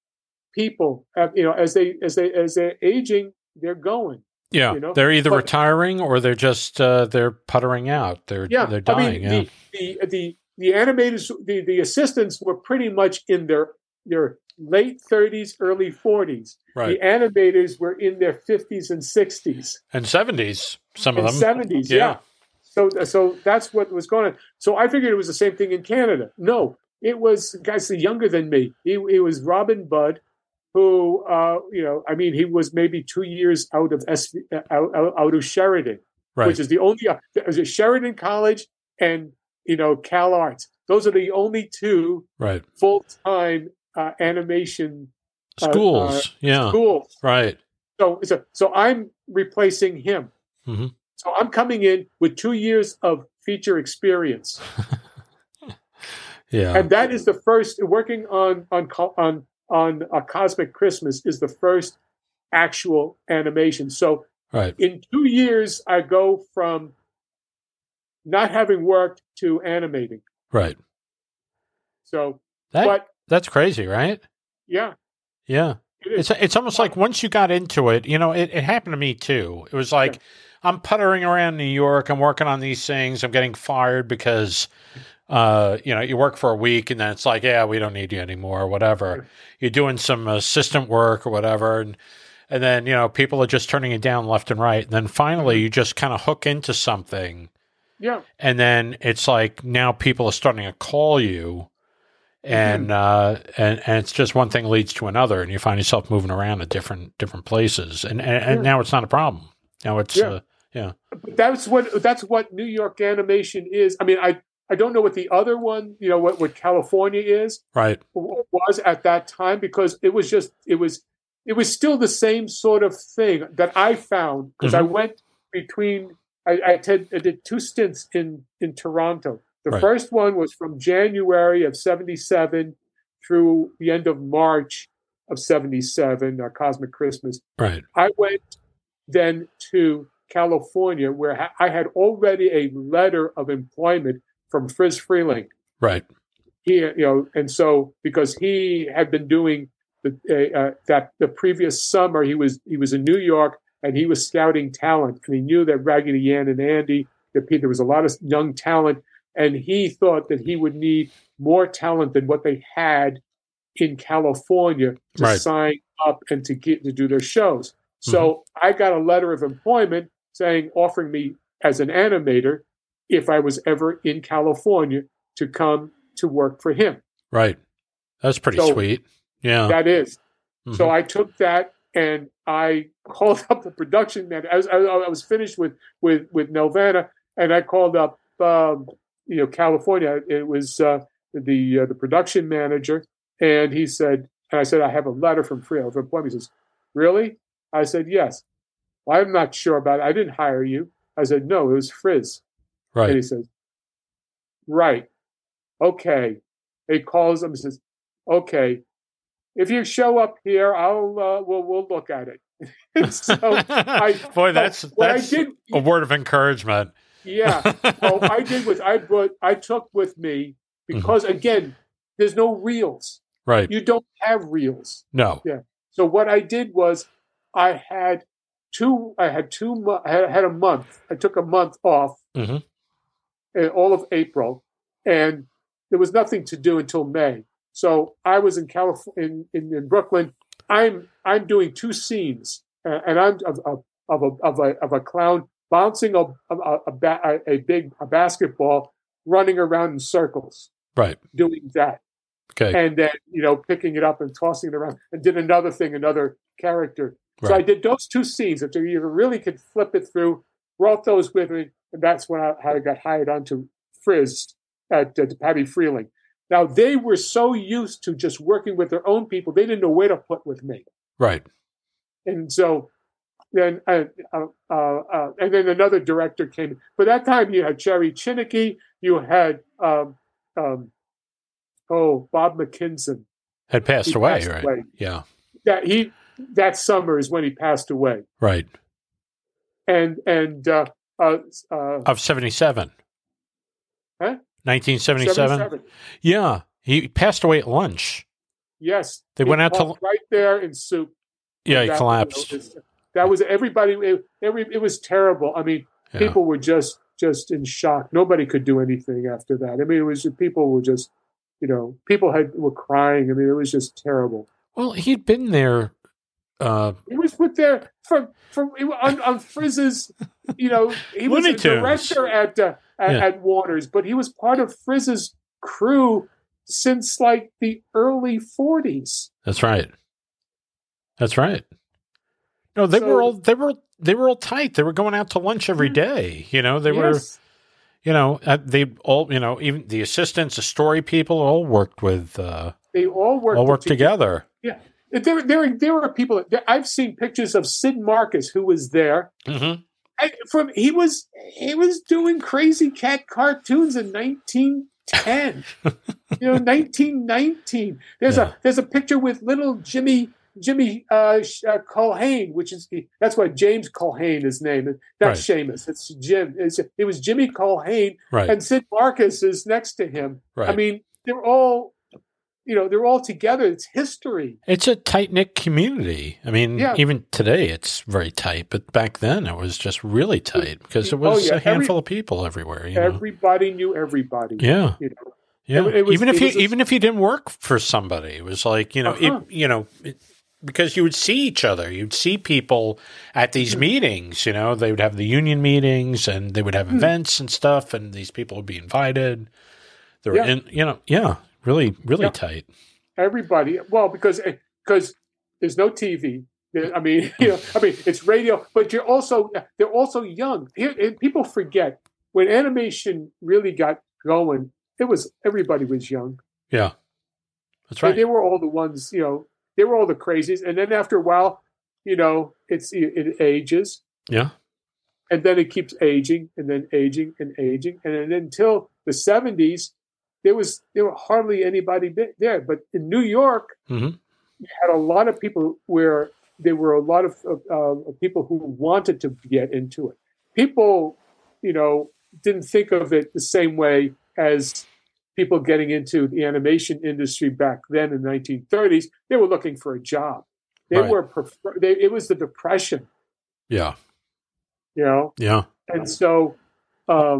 people, uh, you know, as they, as they, as they're aging, they're going. Yeah. You know? They're either but, retiring or they're just, uh, they're puttering out. They're, yeah, they're dying. I mean, yeah. the, the, the, the animators, the, the assistants were pretty much in their, their late thirties, early forties. Right. The animators were in their fifties and sixties. And seventies, some and of them. seventies, yeah. yeah. So, so that's what was going on. So I figured it was the same thing in Canada. No, it was guys younger than me. He, he was Robin Budd, who, uh, you know, I mean, he was maybe two years out of S V, out, out of Sheridan, right. which is the only, uh, there was a Sheridan College and, you know, Cal Arts. Those are the only two right. full-time uh, animation uh, schools. Uh, yeah. Schools. Right. So, so, so I'm replacing him. Mm-hmm. So I'm coming in with two years of feature experience. Yeah. And that is the first, working on, on, on, on a Cosmic Christmas is the first actual animation. So right. in two years, I go from not having worked to animating. Right. So, that, but that's crazy, right? Yeah. Yeah. It it's it's almost like once you got into it, you know, it, it happened to me too. It was like, yeah. I'm puttering around New York. I'm working on these things. I'm getting fired because, uh, you know, you work for a week and then it's like, yeah, we don't need you anymore or whatever. Yeah. You're doing some assistant work or whatever. And, and then, you know, people are just turning it down left and right. And then finally you just kind of hook into something. Yeah. And then it's like now people are starting to call you. And, mm-hmm. uh, and, and it's just one thing leads to another, and you find yourself moving around at different, different places. And, and, and yeah. now it's not a problem. Now it's, yeah. Uh, yeah. But that's what, that's what New York animation is. I mean, I, I don't know what the other one, you know, what, what California is, right. was at that time, because it was just, it was, it was still the same sort of thing that I found, because mm-hmm. I went between, I, I, did, I did two stints in, in Toronto. The right. first one was from January of seventy-seven through the end of March of seventy-seven, our Cosmic Christmas. Right. I went then to California, where I had already a letter of employment from Friz Freleng. Right. He, you know, and so because he had been doing the uh, that the previous summer, he was he was in New York and he was scouting talent, and he knew that Raggedy Ann and Andy, that there was a lot of young talent. And he thought that he would need more talent than what they had in California to Right. sign up and to get to do their shows. So mm-hmm. I got a letter of employment saying, offering me as an animator if I was ever in California to come to work for him. Right. That's pretty so sweet. Yeah. That is. Mm-hmm. So I took that and I called up the production man. I was, I, I was finished with, with, with Nelvana, and I called up, um, you know, California. It was uh, the uh, the production manager, and he said, and I said, I have a letter from Frio of employment. He says, really? I said, yes. Well, I'm not sure about it. I didn't hire you. I said, no, it was Frizz. Right. And he says, right. Okay. He calls him and says, okay, if you show up here, I'll uh, we'll we'll look at it. so I, Boy, that's what that's I did, a word of encouragement. Yeah. Well, I did was I brought I took with me because mm-hmm. again, there's no reels. Right. You don't have reels. No. Yeah. So what I did was I had two. I had two. I had, had a month. I took a month off, mm-hmm. in all of April, and there was nothing to do until May. So I was in California, in, in, in Brooklyn. I'm I'm doing two scenes, uh, and I'm of, of, of a of a of a clown bouncing a a, a, a, a big a basketball, running around in circles. Right. Doing that. Okay. And then, you know, picking it up and tossing it around, and did another thing, another character. Right. So I did those two scenes. If you really could flip it through, brought those with me, and that's when I, how I got hired onto Frizz at uh, Patty Freeling. Now, they were so used to just working with their own people, they didn't know where to put with me. Right. And so then, uh, uh, uh, and then another director came. By that time, you had Jerry Chinicki, you had, um, um, oh, Bob McKinson. Had passed, He away, passed right? away. Yeah. That he that summer is when he passed away. Right. And and uh, uh, uh, of seventy-seven. Huh? nineteen seventy-seven. Yeah, he passed away at lunch. Yes, they he went out to right there in soup. Yeah, he that, collapsed. You know, that was everybody. It, every it was terrible. I mean, yeah. people were just just in shock. Nobody could do anything after that. I mean, it was people were just, you know, people had were crying. I mean, it was just terrible. Well, he'd been there. Uh, he was put there from from on, on Frizz's. You know, he was a director at uh, at, yeah. at Warner's, but he was part of Frizz's crew since like the early forties. That's right. That's right. No, they so, were all they were they were all tight. They were going out to lunch every day. You know, they yes. were. You know, they all. You know, even the assistants, the story people, all worked with. Uh, they all worked. All worked together. together. Yeah, there, there, there were people. I've seen pictures of Sid Marcus, who was there. Mm-hmm. I, from he was he was doing Crazy Cat cartoons in nineteen ten. you know, nineteen nineteen. There's yeah. a there's a picture with little Jimmy. Jimmy uh, uh, Culhane, which is that's why James Culhane is named. Not right. Seamus. It's Jim. It's, it was Jimmy Culhane, right. and Sid Marcus is next to him. Right. I mean, they're all, you know, they're all together. It's history. It's a tight knit community. I mean, yeah. even today it's very tight, but back then it was just really tight because it was oh, yeah. a handful Every, of people everywhere. You everybody know? knew everybody. Yeah. You know? Yeah. It, it was, even if you a, even if you didn't work for somebody, it was like you know uh-huh. it, you know. It, because you would see each other. You'd see people at these mm-hmm. meetings, you know, they would have the union meetings and they would have mm-hmm. events and stuff, and these people would be invited. They were yeah. in, you know, yeah, really, really yeah. tight. Everybody. Well, because, because there's no T V. I mean, you know, I mean, it's radio, but you're also, they're also young. Here, people forget when animation really got going, it was, everybody was young. Yeah. That's right. And they were all the ones, you know, they were all the crazies, and then after a while, you know, it's it, it ages. Yeah, and then it keeps aging, and then aging, and aging, and then until the seventies, there was there were hardly anybody there. But in New York, mm-hmm. you had a lot of people where there were a lot of uh, people who wanted to get into it. People, you know, didn't think of it the same way as people getting into the animation industry back then in the nineteen thirties, they were looking for a job. They right. were, prefer- they, it was the Depression. Yeah. You know? Yeah. And so, um,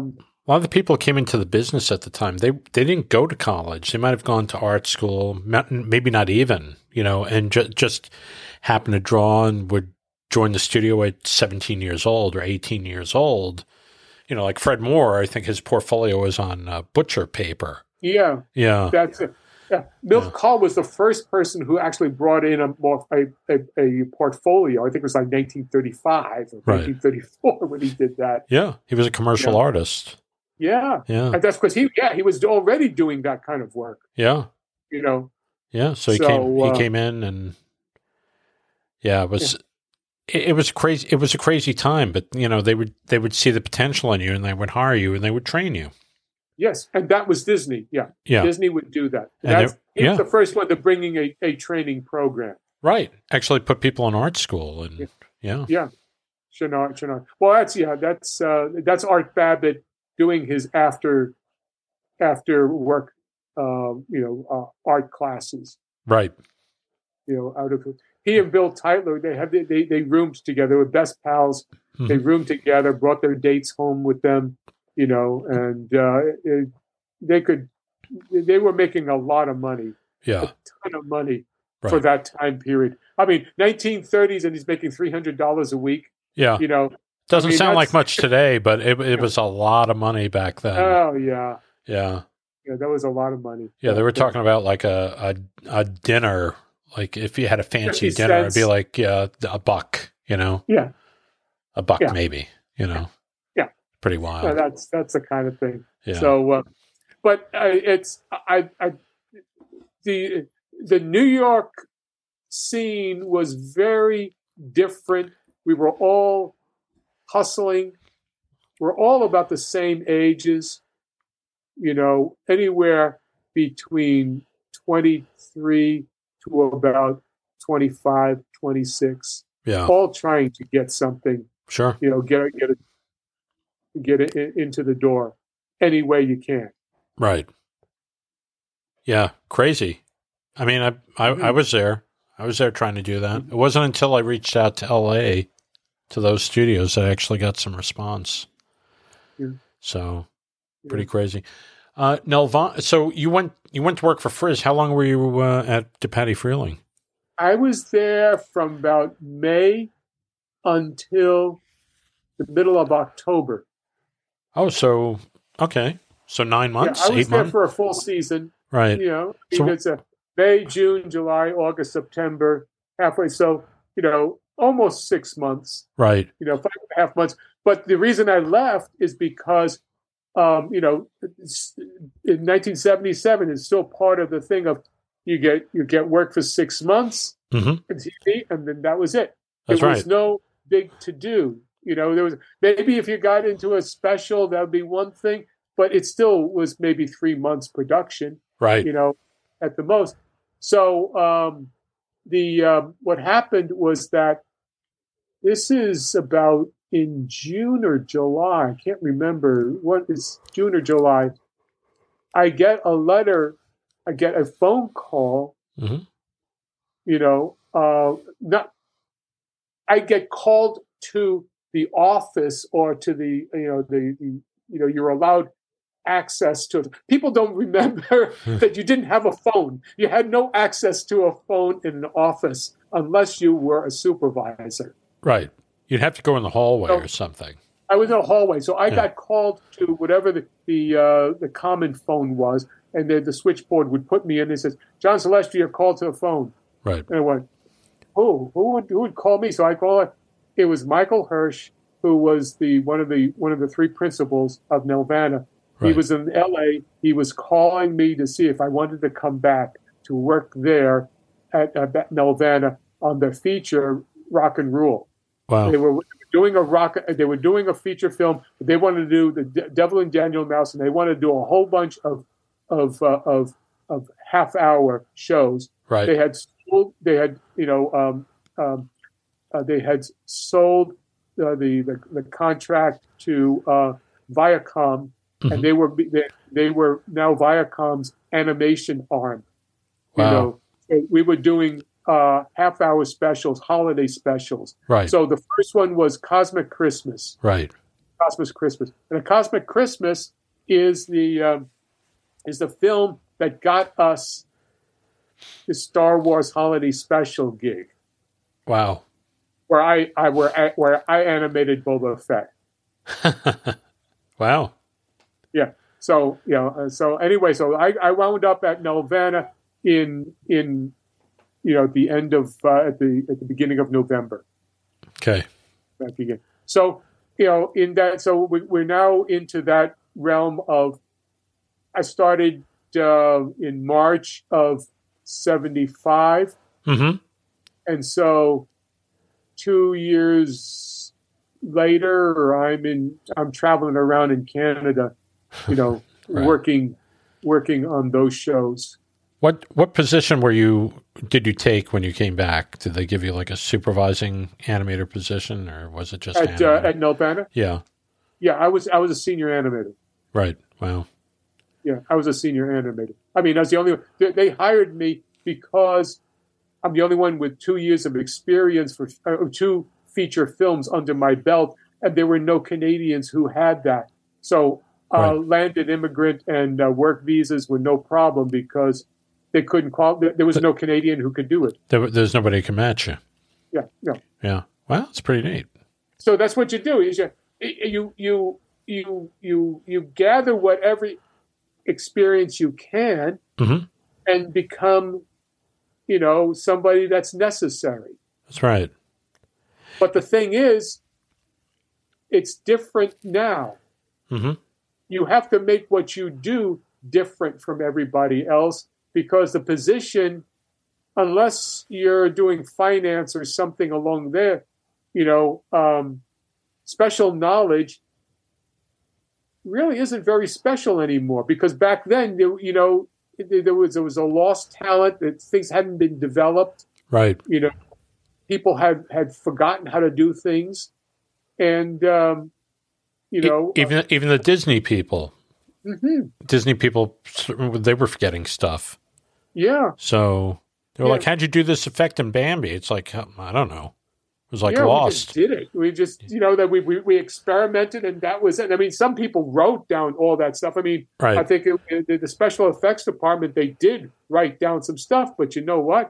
A lot of the people who came into the business at the time, they they didn't go to college. They might have gone to art school, maybe not even, you know, and ju- just happened to draw and would join the studio at seventeen years old or eighteen years old. You know, like Fred Moore, I think his portfolio was on uh, butcher paper. Yeah. Yeah. That's it. Yeah. Milt Yeah. Kahl was the first person who actually brought in a more a, a, a portfolio. I think it was like nineteen thirty-five or Right. nineteen thirty-four when he did that. Yeah. He was a commercial Yeah. artist. Yeah. Yeah. And that's because he, yeah, he was already doing that kind of work, Yeah. you know. Yeah. So he So, came, he uh, came in and yeah, it was, It, it was crazy. It was a crazy time, but you know, they would, they would see the potential in you and they would hire you and they would train you. Yes. And that was Disney. Yeah. Yeah. Disney would do that. And That's, there- he was yeah. the first one to bringing a, a training program. Right. Actually put people in art school and Yeah. yeah. Yeah. Chenard, Chenard. Well, that's, yeah, that's, uh, that's Art Babbitt doing his after, after work, um, you know, uh, art classes, Right. you know, out of it. He and Bill Tytler, they had, they, they roomed together. They were best pals. Mhm. They roomed together, brought their dates home with them, you know, and, uh, it, they could, they were making a lot of money, Yeah. a ton of money Right. for that time period. I mean, nineteen thirties and he's making three hundred dollars a week, Yeah. you know. Doesn't I mean, sound like that's- much today, but it, it was a lot of money back then. Oh, yeah. yeah. Yeah, that was a lot of money. Yeah. They were talking about like a, a, a dinner. Like if you had a fancy fifty dinner, it'd be cents. like, like, yeah, a buck, you know, Yeah. a buck Yeah. maybe, you know, Yeah. pretty Yeah, wild. that's that's the kind of thing. Yeah. So, uh, but uh, it's I, I the the New York scene was very different. We were all hustling. We're all about the same ages. You know, anywhere between twenty-three to about twenty-five, twenty-six, yeah. all trying to get something. Sure. You know, get it, get it, get it in, into the door any way you can. Right. Yeah. Crazy. I mean, I, I, I was there. I was there trying to do that. It wasn't until I reached out to L A to those studios that I actually got some response. Yeah. So pretty crazy. Uh, Nelvana, so you went, you went to work for Frizz. How long were you uh, at DePatie Freeling? I was there from about May until the middle of October. Oh, so, okay. So nine months, yeah, I was eight there months? for a full season. Right. You know, I So- mean, it's a May, June, July, August, September, halfway. So, you know, almost six months. Right. You know, five and a half months. But the reason I left is because, um, you know, it's- in nineteen seventy-seven, it's still part of the thing of you get you get work for six months, Mhm. on T V, and then that was it. That's there was right. no big to do. You know, there was maybe if you got into a special, that would be one thing, but it still was maybe three months production. Right. You know, at the most. So um, the um, what happened was that this is about in June or July. I can't remember what is June or July. I get a letter. I get a phone call. Mhm. You know, uh, not. I get called to the office or to the you know the, the you know you're allowed access to it. People don't remember that you didn't have a phone. You had no access to a phone in an office unless you were a supervisor. Right. You'd have to go in the hallway So- or something. I was in a hallway, so I Yeah. got called to whatever the the, uh, the common phone was, and the, the switchboard would put me in. And says, "John Celeste, you're called to the phone." Right. And I went, "Who? Who would who would call me?" So I call it. It was Michael Hirsch, who was the one of the one of the three principals of Nelvana. He Right. was in L A. He was calling me to see if I wanted to come back to work there at, at Nelvana on the feature Rock and Rule. Wow. They were doing a rock. They were doing a feature film. But they wanted to do the De- Devil and Daniel Mouse, and they wanted to do a whole bunch of of uh, of of half hour shows. Right. They had sold, they had you know um, um, uh, they had sold uh, the, the the contract to uh, Viacom, Mhm. and they were they, they were now Viacom's animation arm. Wow. You know, so we were doing uh, half hour specials, holiday specials. Right. So the first one was Cosmic Christmas. Right. Cosmic Christmas. And a Cosmic Christmas is the um, is the film that got us the Star Wars Holiday Special gig. Wow. Where I, I where I, where I animated Boba Fett. Wow. Yeah. So you know. Uh, so anyway, so I, I wound up at Nelvana in in you know at the end of uh, at the at the beginning of November. Okay. That begin. So you know in that. So we, we're now into that realm of. I started uh, in March of seventy-five, Mm-hmm. and so. Two years later, I'm in. I'm traveling around in Canada, you know, Right. working, working on those shows. What what position were you? Did you take when you came back? Did they give you like a supervising animator position, or was it just At uh, at Nelvana? Yeah. Yeah, I was. I was a senior animator. Right. Wow. Yeah, I was a senior animator. I mean, I was the only. They, they hired me because I'm the only one with two years of experience for uh, two feature films under my belt, and there were no Canadians who had that. So uh, Right. landed immigrant and uh, work visas were no problem because they couldn't call. There was no Canadian who could do it. There, there's nobody who can match you. Yeah, no. Yeah. Wow, that's pretty neat. So that's what you do. Is you you you you you you gather whatever experience you can Mm-hmm. and become, you know, somebody that's necessary. That's right. But the thing is, it's different now. Mm-hmm. You have to make what you do different from everybody else because the position, unless you're doing finance or something along there, you know, um, special knowledge really isn't very special anymore because back then, there, you know, there was there was a lost talent that things hadn't been developed. Right. You know, people had, had forgotten how to do things, and um, you know, E- even even the Disney people, uh, mhm, Disney people, they were forgetting stuff. yeah, So they were Yeah. like, "How'd you do this effect in Bambi?" It's like, I don't know. It was like yeah, we lost. just did it. We just, you know, that we, we we experimented, and that was it. I mean, some people wrote down all that stuff. I mean, Right. I think it, it, the special effects department they did write down some stuff, but you know what?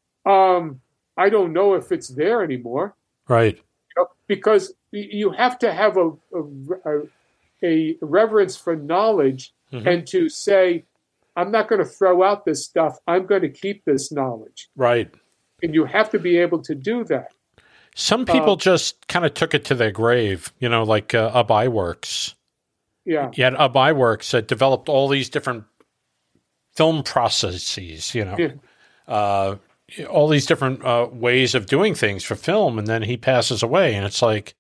Um, I don't know if it's there anymore. Right. You know, because y- you have to have a a, a reverence for knowledge Mhm. and to say, I'm not going to throw out this stuff. I'm going to keep this knowledge. Right. And you have to be able to do that. Some people Um, just kind of took it to their grave, you know, like uh, Ub Iwerks. Yeah. You had Ub Iwerks that developed all these different film processes, you know, Yeah. uh, all these different uh, ways of doing things for film, and then he passes away, and it's like,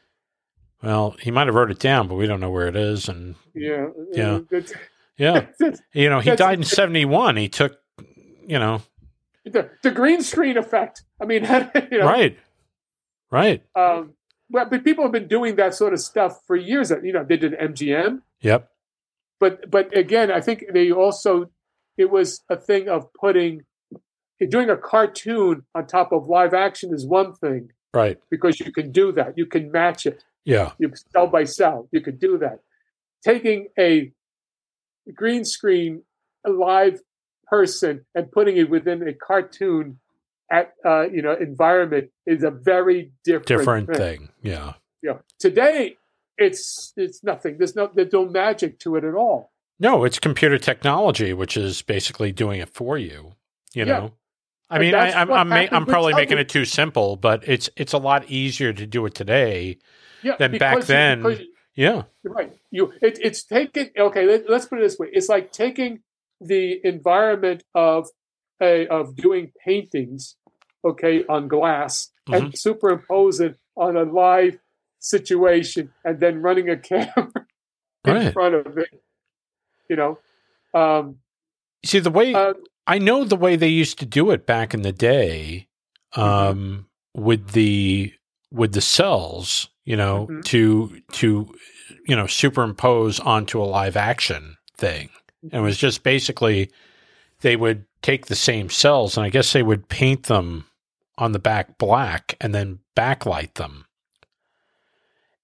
well, he might have wrote it down, but we don't know where it is, and Yeah. Yeah. Uh, that's- yeah, that's- you know, he That's- died in seventy-one. He took, you know, the, the green screen effect. I mean, you know, right, right, um, but, but people have been doing that sort of stuff for years. You know, they did M G M. yep, But but again, I think they also it was a thing of putting doing a cartoon on top of live action is one thing right, because you can do that. You can match it. yeah, You cell by cell. You could do that. Taking a green screen a live person and putting it within a cartoon at uh, you know environment is a very different different thing. thing, yeah. You know, today it's it's nothing. There's no there's no magic to it at all. No, it's computer technology, which is basically doing it for you. You Yeah. know, I And mean, I, that's I'm what I'm, ma- happened I'm with probably making television. it too simple, but it's it's a lot easier to do it today. Yeah, Then because back you- then- because Yeah, you're right. You it, it's taking okay. Let, let's put it this way: it's like taking the environment of a of doing paintings, okay, on glass, Mm-hmm. and superimpose it on a live situation, and then running a camera in Right. front of it. You know, um, see the way uh, I know the way they used to do it back in the day, um, with the with the cells, you know, Mhm. to to you know superimpose onto a live action thing. And it was just basically they would take the same cells, and I guess they would paint them on the back black and then backlight them.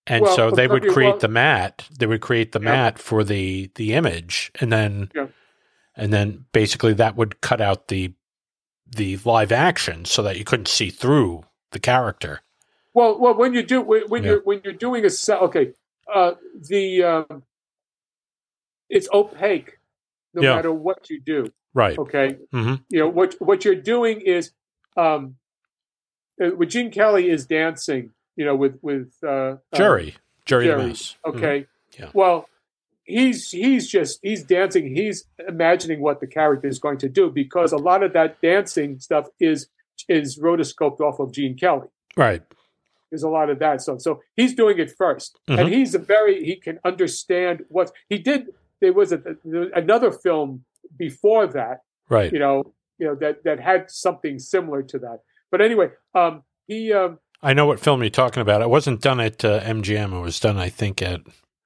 And Well, so they would create well- the mat. They would create the Yeah. mat for the the image, and then Yeah. and then basically that would cut out the the live action so that you couldn't see through the character. Well, well, when you do when, when Yeah. you're when you're doing a set, okay, uh, the um, it's opaque no Yeah. matter what you do. Right. Okay, hmm you know what what you're doing is um, uh, what Gene Kelly is dancing. You know, with with uh, Jerry. Jerry, Jerry, the Mouse. Mhm. Okay. Yeah. Well, he's he's just he's dancing. He's imagining what the character is going to do because a lot of that dancing stuff is is rotoscoped off of Gene Kelly. Right. There's a lot of that stuff. So he's doing it 1st Mhm. and he's a very he can understand what he did. There was a, another film before that, Right. you know, you know that that had something similar to that. But anyway, um, he. Um, I know what film you're talking about. It wasn't done at uh, M G M. It was done, I think, at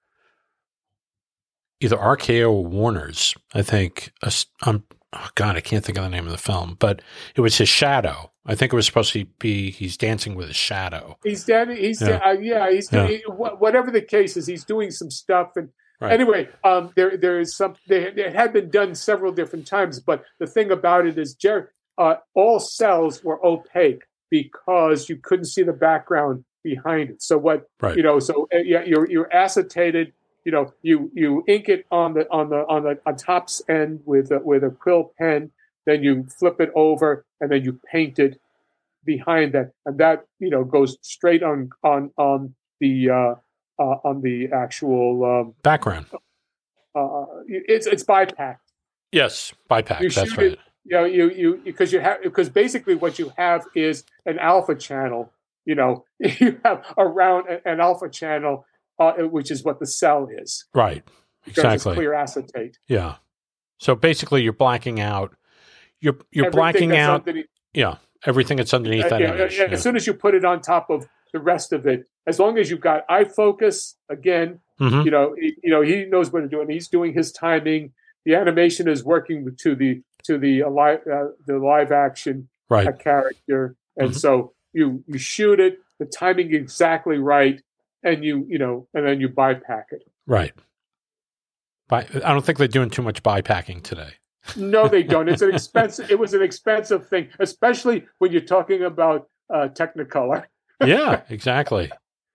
either R K O or Warner's. I think. Uh, um, oh God, I can't think of the name of the film, but it was his shadow. I think it was supposed to be he's dancing with his shadow. He's standing. He's Yeah. yeah. Uh, yeah he's Yeah. doing wh- whatever the case is. He's doing some stuff. And Right. anyway, um, there there is some. They, it had been done several different times, but the thing about it is, Jerry, uh, all cells were opaque because you couldn't see the background behind it. So what Right. you know? So uh, yeah, you're you're acetated. You know, you you ink it on the on the on the on top's end with a, with a quill pen. Then you flip it over, and then you paint it behind that, and that you know goes straight on on on the uh, uh, on the actual. Um, Background. uh, it's it's bypacked. Yes. Bypack. You That's shoot right. it, you know, you you because you have because basically what you have is an alpha channel. You know, you have around an alpha channel, uh, which is what the cell is. Right. Because it's Exactly. clear acetate. Yeah. So basically, you're blacking out. You're you're Everything blacking that's out. underneath- Yeah. Everything that's underneath uh, that yeah, image. yeah, Yeah. As soon as you put it on top of the rest of it, as long as you've got eye focus, again, Mhm. you know, he, you know, he knows what to do, and he's doing his timing. The animation is working to the to the uh, live uh, the live action Right. uh, character, and Mhm. so you you shoot it, the timing exactly right, and you you know, and then you bypack it. Right. By, I don't think they're doing too much bypacking today. No, they don't. It's an expensive. It was an expensive thing, especially when you're talking about uh, Technicolor. Yeah, exactly.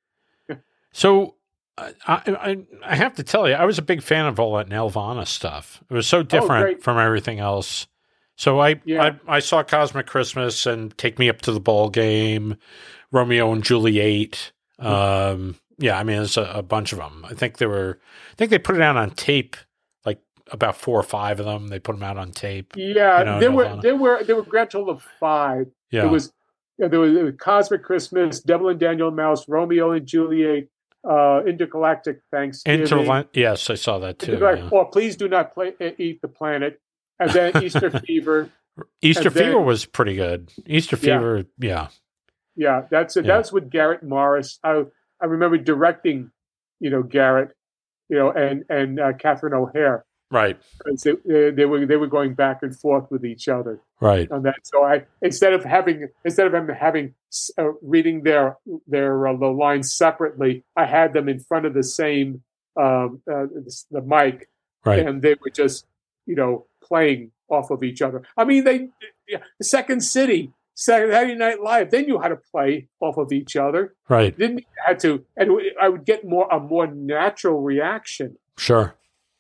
So I, I I have to tell you, I was a big fan of all that Nelvana stuff. It was so different great. from everything else. So I, Yeah. I I saw Cosmic Christmas and Take Me Up to the Ball Game, Romeo and Juliet. Um, yeah, I mean, there's a, a bunch of them. I think they were. I think they put it out on tape, like about four or five of them. They put them out on tape. Yeah, You know, there were Nelvana. there were there were grand total of five. Yeah, There was yeah, there was, there was Cosmic Christmas, Devil and Daniel Mouse, Romeo and Juliet, uh, Intergalactic Thanksgiving, Interla- Yes, I saw that too. Intergalactic- yeah. or Please Do Not Play, uh, Eat the Planet, and then Easter Fever. Easter and then- Fever was pretty good. Easter Yeah. Fever, yeah. Yeah, that's it. Yeah. That's with Garrett Morris. I I remember directing, you know, Garrett, you know, and and uh, Catherine O'Hare. Right, Because they, they, they were they were going back and forth with each other right. on that. So I instead of having instead of them having uh, reading their their uh, the lines separately, I had them in front of the same um, uh, the mic, Right. and they were just you know playing off of each other. I mean, they yeah, Second City, Saturday Night Live, they knew how to play off of each other. Right. Didn't you had to, and I would get more a more natural reaction Sure.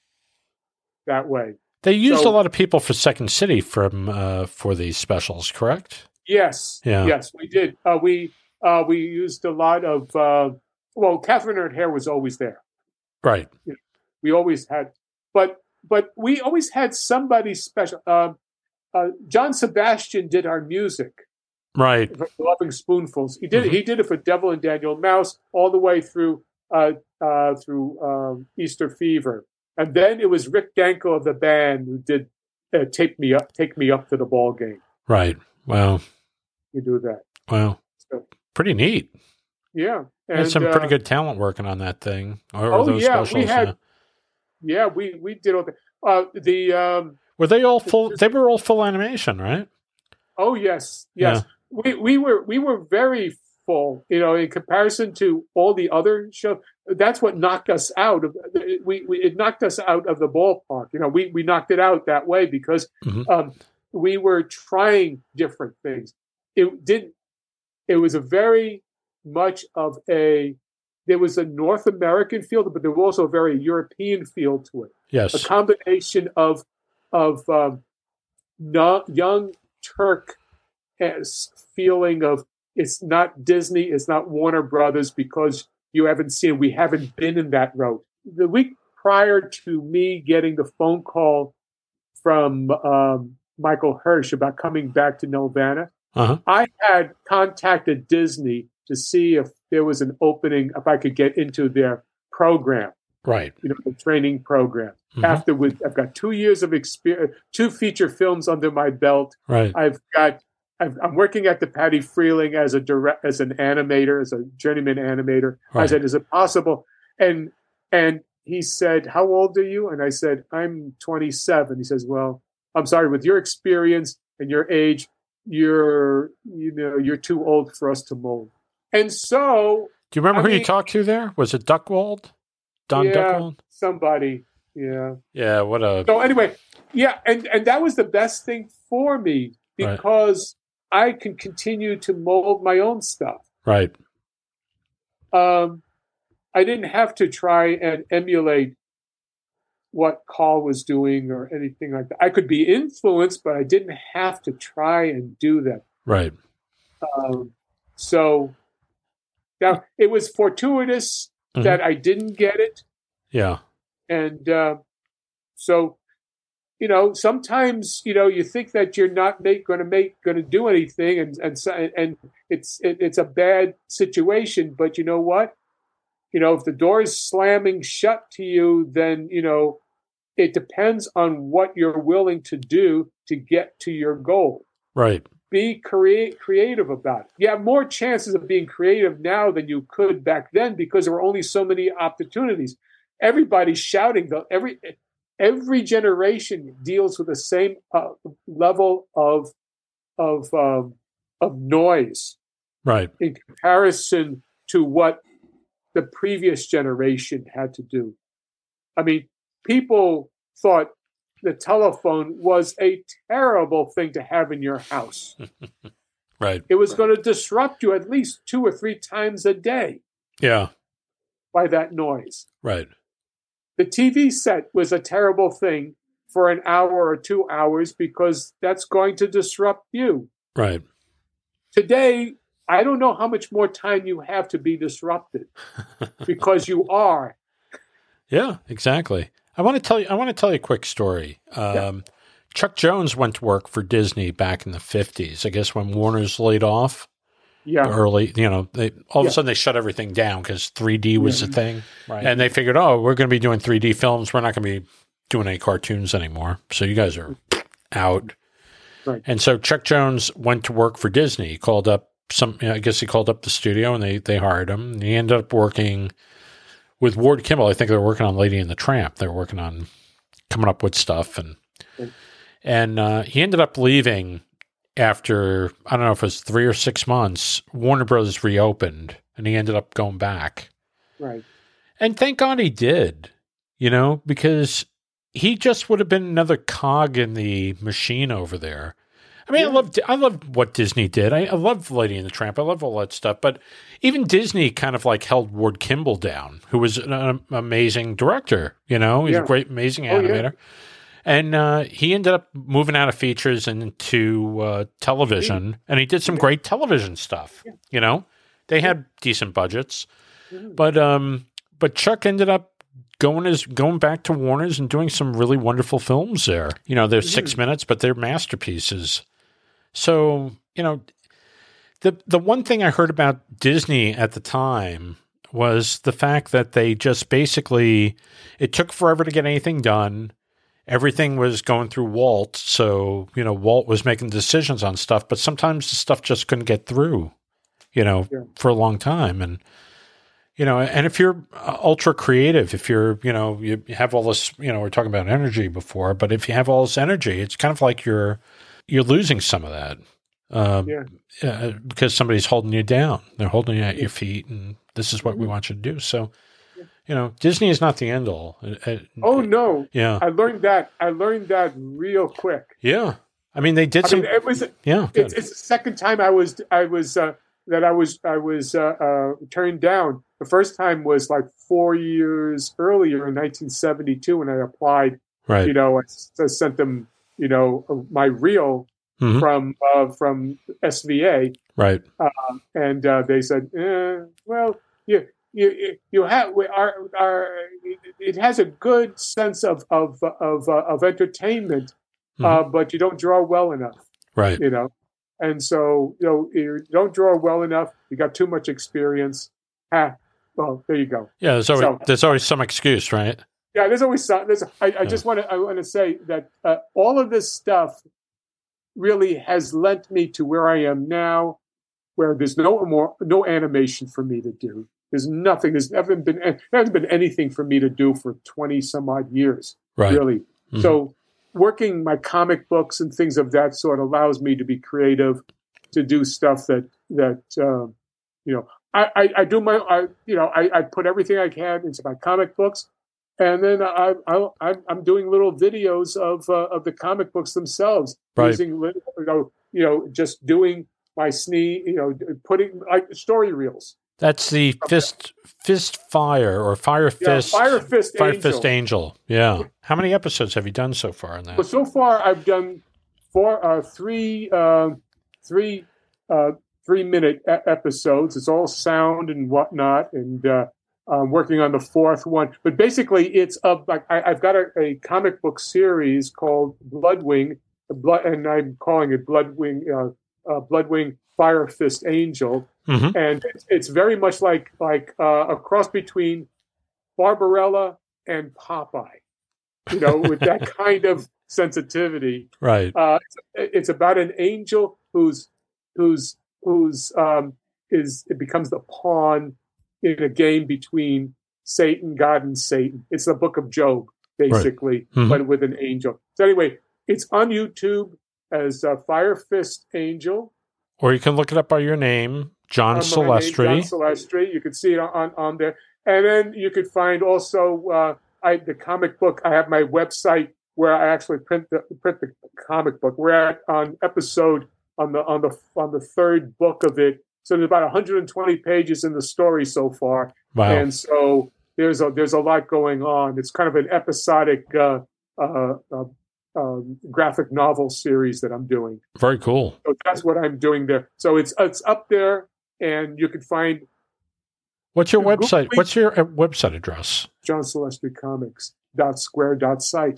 that way. They used So- a lot of people for Second City from uh, for these specials, correct? Yes, Yeah. yes, we did. Uh, we uh, we used a lot of uh, well, Catherine O'Hare was always there. Right. We always had, but but we always had somebody special. Um, uh, John Sebastian did our music Right. for Loving Spoonfuls. He did Mhm. he did it for Devil and Daniel Mouse all the way through uh, uh, through um, Easter Fever, and then it was Rick Danko of the band who did uh, "Take Me Up, Take Me Up to the Ball Game." Right. Wow. You do that, Wow. So- Pretty neat. yeah. And And some uh, pretty good talent working on that thing. Or, or Oh, those yeah, we specials. had- Yeah, we we did all the uh, the. Um, Were they all full? They were all full animation, right? oh yes, yes. We we were we were very delightful, you know, in comparison to all the other shows. That's what knocked us out of we, we it knocked us out of the ballpark. You know, we we knocked it out that way because Mm-hmm. um, we were trying different things. It didn't. It was a very much of a. There was a North American feel, but there was also a very European feel to it. Yes. A combination of of um, no, young Turk as feeling of it's not Disney, it's not Warner Brothers because you haven't seen, we haven't been in that road. The week prior to me getting the phone call from um, Michael Hirsch about coming back to Nelvana, Uh-huh. I had contacted Disney to see if there was an opening, if I could get into their program, Right. you know, the training program. Mhm. After with, I've got two years of experience, two feature films under my belt. Right. I've got, I've, I'm working at the Patty Freeling as a direct, as an animator, as a journeyman animator. I Right. said, "Is it possible?" And and he said, "How old are you?" And I said, "I'm twenty-seven." He says, "Well, I'm sorry, with your experience and your age, you're you know you're too old for us to mold." And so, Do you remember I who mean- you talked to there? Was it Duckwald? Don yeah, Duckwald? somebody, yeah. Yeah, what a... So anyway, yeah, and, and that was the best thing for me Right. because I can continue to mold my own stuff. Right. Um, I didn't have to try and emulate what Carl was doing or anything like that. I could be influenced, but I didn't have to try and do that. Right. Um, so now it was fortuitous Mhm. that I didn't get it. Yeah. And uh, so, you know, sometimes, you know, you think that you're not make, going to make, going to do anything, and and so, and it's it, it's a bad situation. But you know what? You know, if the door is slamming shut to you, then you know, it depends on what you're willing to do to get to your goal. Right. Be create creative about it. You have more chances of being creative now than you could back then because there were only so many opportunities. Everybody's shouting. Though every every generation deals with the same uh, level of of um, of noise Right. in comparison to what the previous generation had to do. I mean, people thought the telephone was a terrible thing to have in your house. Right. It was going to disrupt you at least two or three times a day Yeah. by that noise. Right. The T V set was a terrible thing for an hour or two hours because that's going to disrupt you. Right. Today, I don't know how much more time you have to be disrupted because you are. Yeah, exactly. I want to tell you I want to tell you a quick story. Um, Yeah. Chuck Jones went to work for Disney back in the fifties. I guess when Warner's laid off Yeah. early, you know, they all of Yeah. a sudden they shut everything down because three D was Yeah. the thing. Right. And they figured, oh, we're going to be doing three D films. We're not going to be doing any cartoons anymore. So you guys are out. Right. And so Chuck Jones went to work for Disney. He called up some, I guess he called up the studio and they, they hired him. And he ended up working with Ward Kimball. I think they were working on Lady and the Tramp. They were working on coming up with stuff. And, Right. and uh, he ended up leaving after, I don't know if it was three or six months. Warner Brothers reopened and he ended up going back. Right. And thank God he did, you know, because he just would have been another cog in the machine over there. I mean, I Yeah. loved I loved what Disney did. I, I love Lady and the Tramp. I love all that stuff. But even Disney kind of like held Ward Kimball down, who was an, an amazing director. You know, he's Yeah. a great, amazing Oh, yeah. animator. And uh, he ended up moving out of features and into uh, television, and he did some great television stuff. Yeah. You know, they had decent budgets, Mhm. but um, but Chuck ended up going as going back to Warner's and doing some really wonderful films there. You know, they're six minutes, but they're masterpieces. So you know, the the one thing I heard about Disney at the time was the fact that they just basically it took forever to get anything done. Everything was going through Walt, so you know Walt was making decisions on stuff, but sometimes the stuff just couldn't get through, you know, Yeah. for a long time. And you know, and if you're uh, ultra creative, if you're, you know, you have all this, you know, we're talking about energy before, but if you have all this energy, it's kind of like you're you're losing some of that. um, Yeah. uh, because somebody's holding you down. They're holding you at your feet, and this is what we want you to do. So, you know, Disney is not the end all. It- it- Oh no! Yeah. I learned that. I learned that real quick. Yeah. I mean, they did I some. mean, it was. yeah. It's, Good. it's the second time I was. I was uh, that I was. I was uh, uh, turned down. The first time was like four years earlier in nineteen seventy-two when I applied. Right. You know, I, I sent them. You know, my reel Mhm. from uh, from S V A. Right. And uh, they said, eh, "Well, you you you have our our it has a good sense of of of, uh, of entertainment, uh, but you don't draw well enough, Right. you know." And so, you know, you don't draw well enough. You got too much experience. Ah, well, there you go. Yeah. There's always So- there's always some excuse, right? Yeah, there's always some. There's, I, I just want to I want to say that uh, all of this stuff really has lent me to where I am now, where there's no more no animation for me to do. There's nothing. There's never been there hasn't been anything for me to do for twenty some odd years, Right. really. Mhm. So working my comic books and things of that sort allows me to be creative, to do stuff that that um, you know. I, I, I do my I you know I, I put everything I can into my comic books. And then I, I, I'm- I'm doing little videos of uh, of the comic books themselves, Right. using little, you know, you know, just doing my snee, you know, putting like story reels. That's the fist fist fire or fire Yeah, fist Fire Fist Fire Angel. Fist Angel. Yeah. How many episodes have you done so far on that? But so far, I've done four, uh, three, uh, three, uh, three minute e- episodes. It's all sound and whatnot, and uh, I'm working on the fourth one. But basically, it's of like I, I've got a, a comic book series called Bloodwing, Blood, and I'm calling it Bloodwing, uh, uh, Bloodwing Fire Fist Angel, Mhm. and it's, it's very much like like uh, a cross between Barbarella and Popeye. You know, with that kind of sensitivity. Right. Uh, it's, it's about an angel who's who's who's um, is it becomes the pawn in a game between Satan, God, and Satan. It's the Book of Job, basically, Mhm. but with an angel. So anyway, it's on YouTube as uh, Fire Fist Angel. Or you can look it up by your name, John Um, my name, Celestri. John Celestri. You can see it on, on there. And then you could find also uh, I, the comic book. I have my website where I actually print the print the comic book. We're at on episode on the on the on the third book of it. So there's about one hundred twenty pages in the story so far, Wow. and so there's a there's a lot going on. It's kind of an episodic uh, uh, uh, um, graphic novel series that I'm doing. Very cool. So that's what I'm doing there. So it's it's up there, and you can find What's your Google website? me. What's your uh, website address? John Celestri Comics dot square dot site.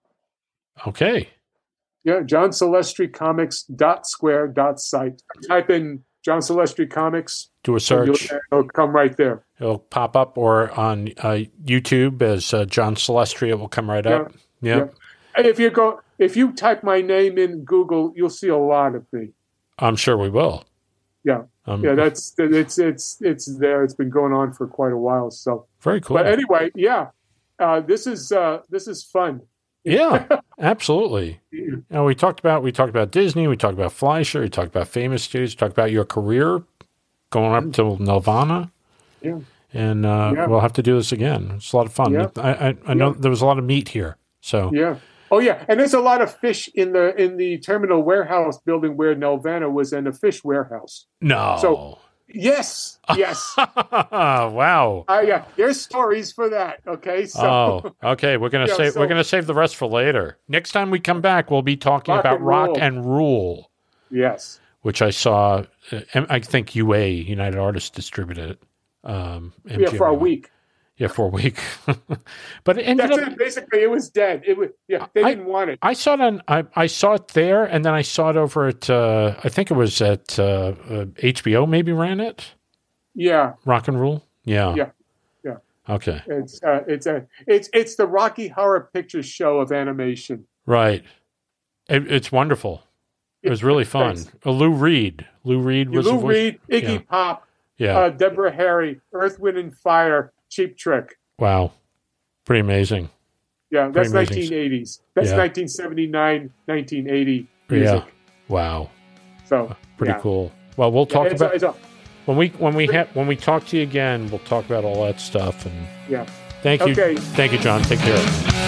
Okay. Yeah, John Celestri Comics dot square dot site. Type in John Celestri Comics, Do a and search. you'll, it'll come right there. It'll pop up, or on uh, YouTube as uh, John Celestri. It will come right up. Yeah. yeah. And if you go, if you type my name in Google, you'll see a lot of me. I'm sure we will. Yeah, Um, yeah, that's it's it's it's there. It's been going on for quite a while. So, very cool. but anyway, yeah, uh, this is uh, this is fun. Yeah, absolutely. You know, we talked about we talked about Disney, we talked about Fleischer, we talked about famous studios, we talked about your career going up to Nelvana. Yeah. And uh, Yeah. we'll have to do this again. It's a lot of fun. Yeah. I, I, I know Yeah. there was a lot of meat here. So Yeah. Oh yeah, and there's a lot of fish in the in the terminal warehouse building where Nelvana was in a fish warehouse. no. So- Yes, yes. Wow. Uh, yeah, there's stories for that. Okay, so Oh, okay. We're gonna Yeah, save. so- we're gonna save the rest for later. Next time we come back, we'll be talking Rock about and Rock Roll. and Rule, yes, which I saw. Uh, I think U A United Artists distributed it. Um, yeah, for a M G M. week. Yeah, for a week. But it ended That's up. it. Basically, it was dead. It was yeah. They I- didn't want it. I saw it on. I, I saw it there, and then I saw it over at. Uh, I think it was at uh, uh, H B O. Maybe ran it. Yeah, Rock and Rule. Yeah. Yeah. Yeah. Okay. it's uh, it's a it's it's the Rocky Horror Picture Show of animation. Right. It, it's wonderful. It was really fun. Thanks. Uh, Lou Reed. Lou Reed was the Lou voice. Reed, Iggy Yeah. Pop, Yeah. uh, Deborah Harry, Earth, Wind and Fire, Cheap Trick. Wow. Pretty amazing. Yeah, that's Pretty amazing. nineteen eighties. That's Yeah. nineteen seventy-nine, nineteen eighty music. Yeah. Wow. So pretty yeah. cool. Well, we'll talk yeah, it's about a, it's a, when we when we ha- when we talk to you again. We'll talk about all that stuff. And yeah. thank you, Okay. thank you, John. Take care.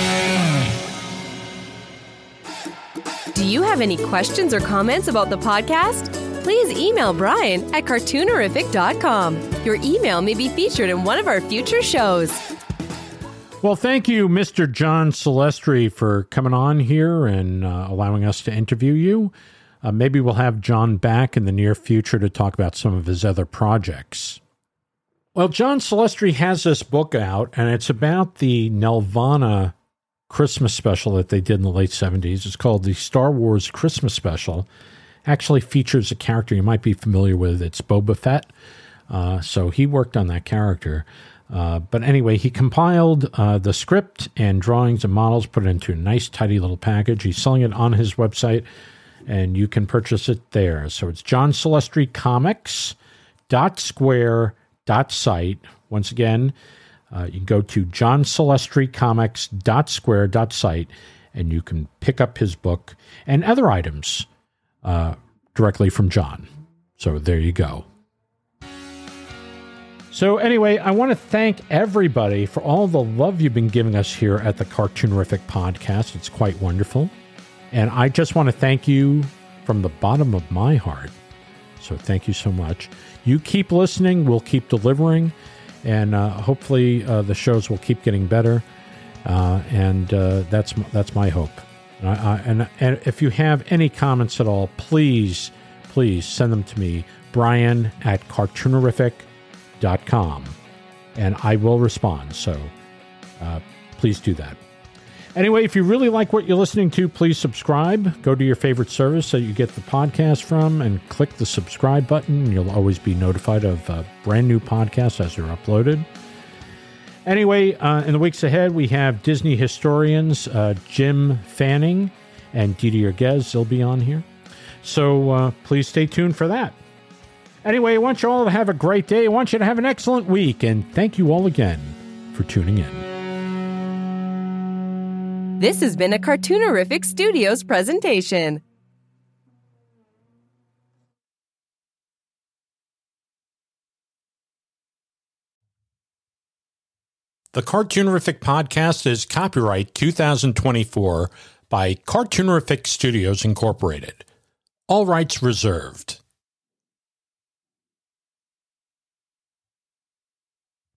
Do you have any questions or comments about the podcast? Please email Brian at cartoonerific dot com. Your email may be featured in one of our future shows. Well, thank you, Mister John Celestri, for coming on here and uh, allowing us to interview you. Uh, maybe we'll have John back in the near future to talk about some of his other projects. Well, John Celestri has this book out, and it's about the Nelvana Christmas special that they did in the late seventies. It's called the Star Wars Christmas Special. Actually features a character you might be familiar with. It's Boba Fett. Uh, so he worked on that character. Uh, but anyway, he compiled uh, the script and drawings and models, put it into a nice, tidy little package. He's selling it on his website, and you can purchase it there. So it's John Celestri Comics dot square dot site. Once again, uh, you can go to John Celestri Comics dot square dot site, and you can pick up his book and other items uh, directly from John. So there you go. So anyway, I want to thank everybody for all the love you've been giving us here at the Cartoonerific Podcast. It's quite wonderful. And I just want to thank you from the bottom of my heart. So thank you so much. You keep listening. We'll keep delivering. And uh, hopefully uh, the shows will keep getting better. Uh, and uh, that's that's my hope. And, I, I, and, and if you have any comments at all, please, please send them to me, Brian at cartoonerific dot com, and I will respond. So uh, please do that. Anyway, if you really like what you're listening to, please subscribe. Go to your favorite service that you get the podcast from and click the subscribe button. You'll always be notified of uh, brand new podcasts as they're uploaded. Anyway, uh, in the weeks ahead, we have Disney historians uh, Jim Fanning and Didier Guez. They'll be on here. So uh, please stay tuned for that. Anyway, I want you all to have a great day. I want you to have an excellent week. And thank you all again for tuning in. This has been a Cartoonerific Studios presentation. The Cartoonerific Podcast is copyright two thousand twenty-four by Cartoonerific Studios Incorporated. All rights reserved.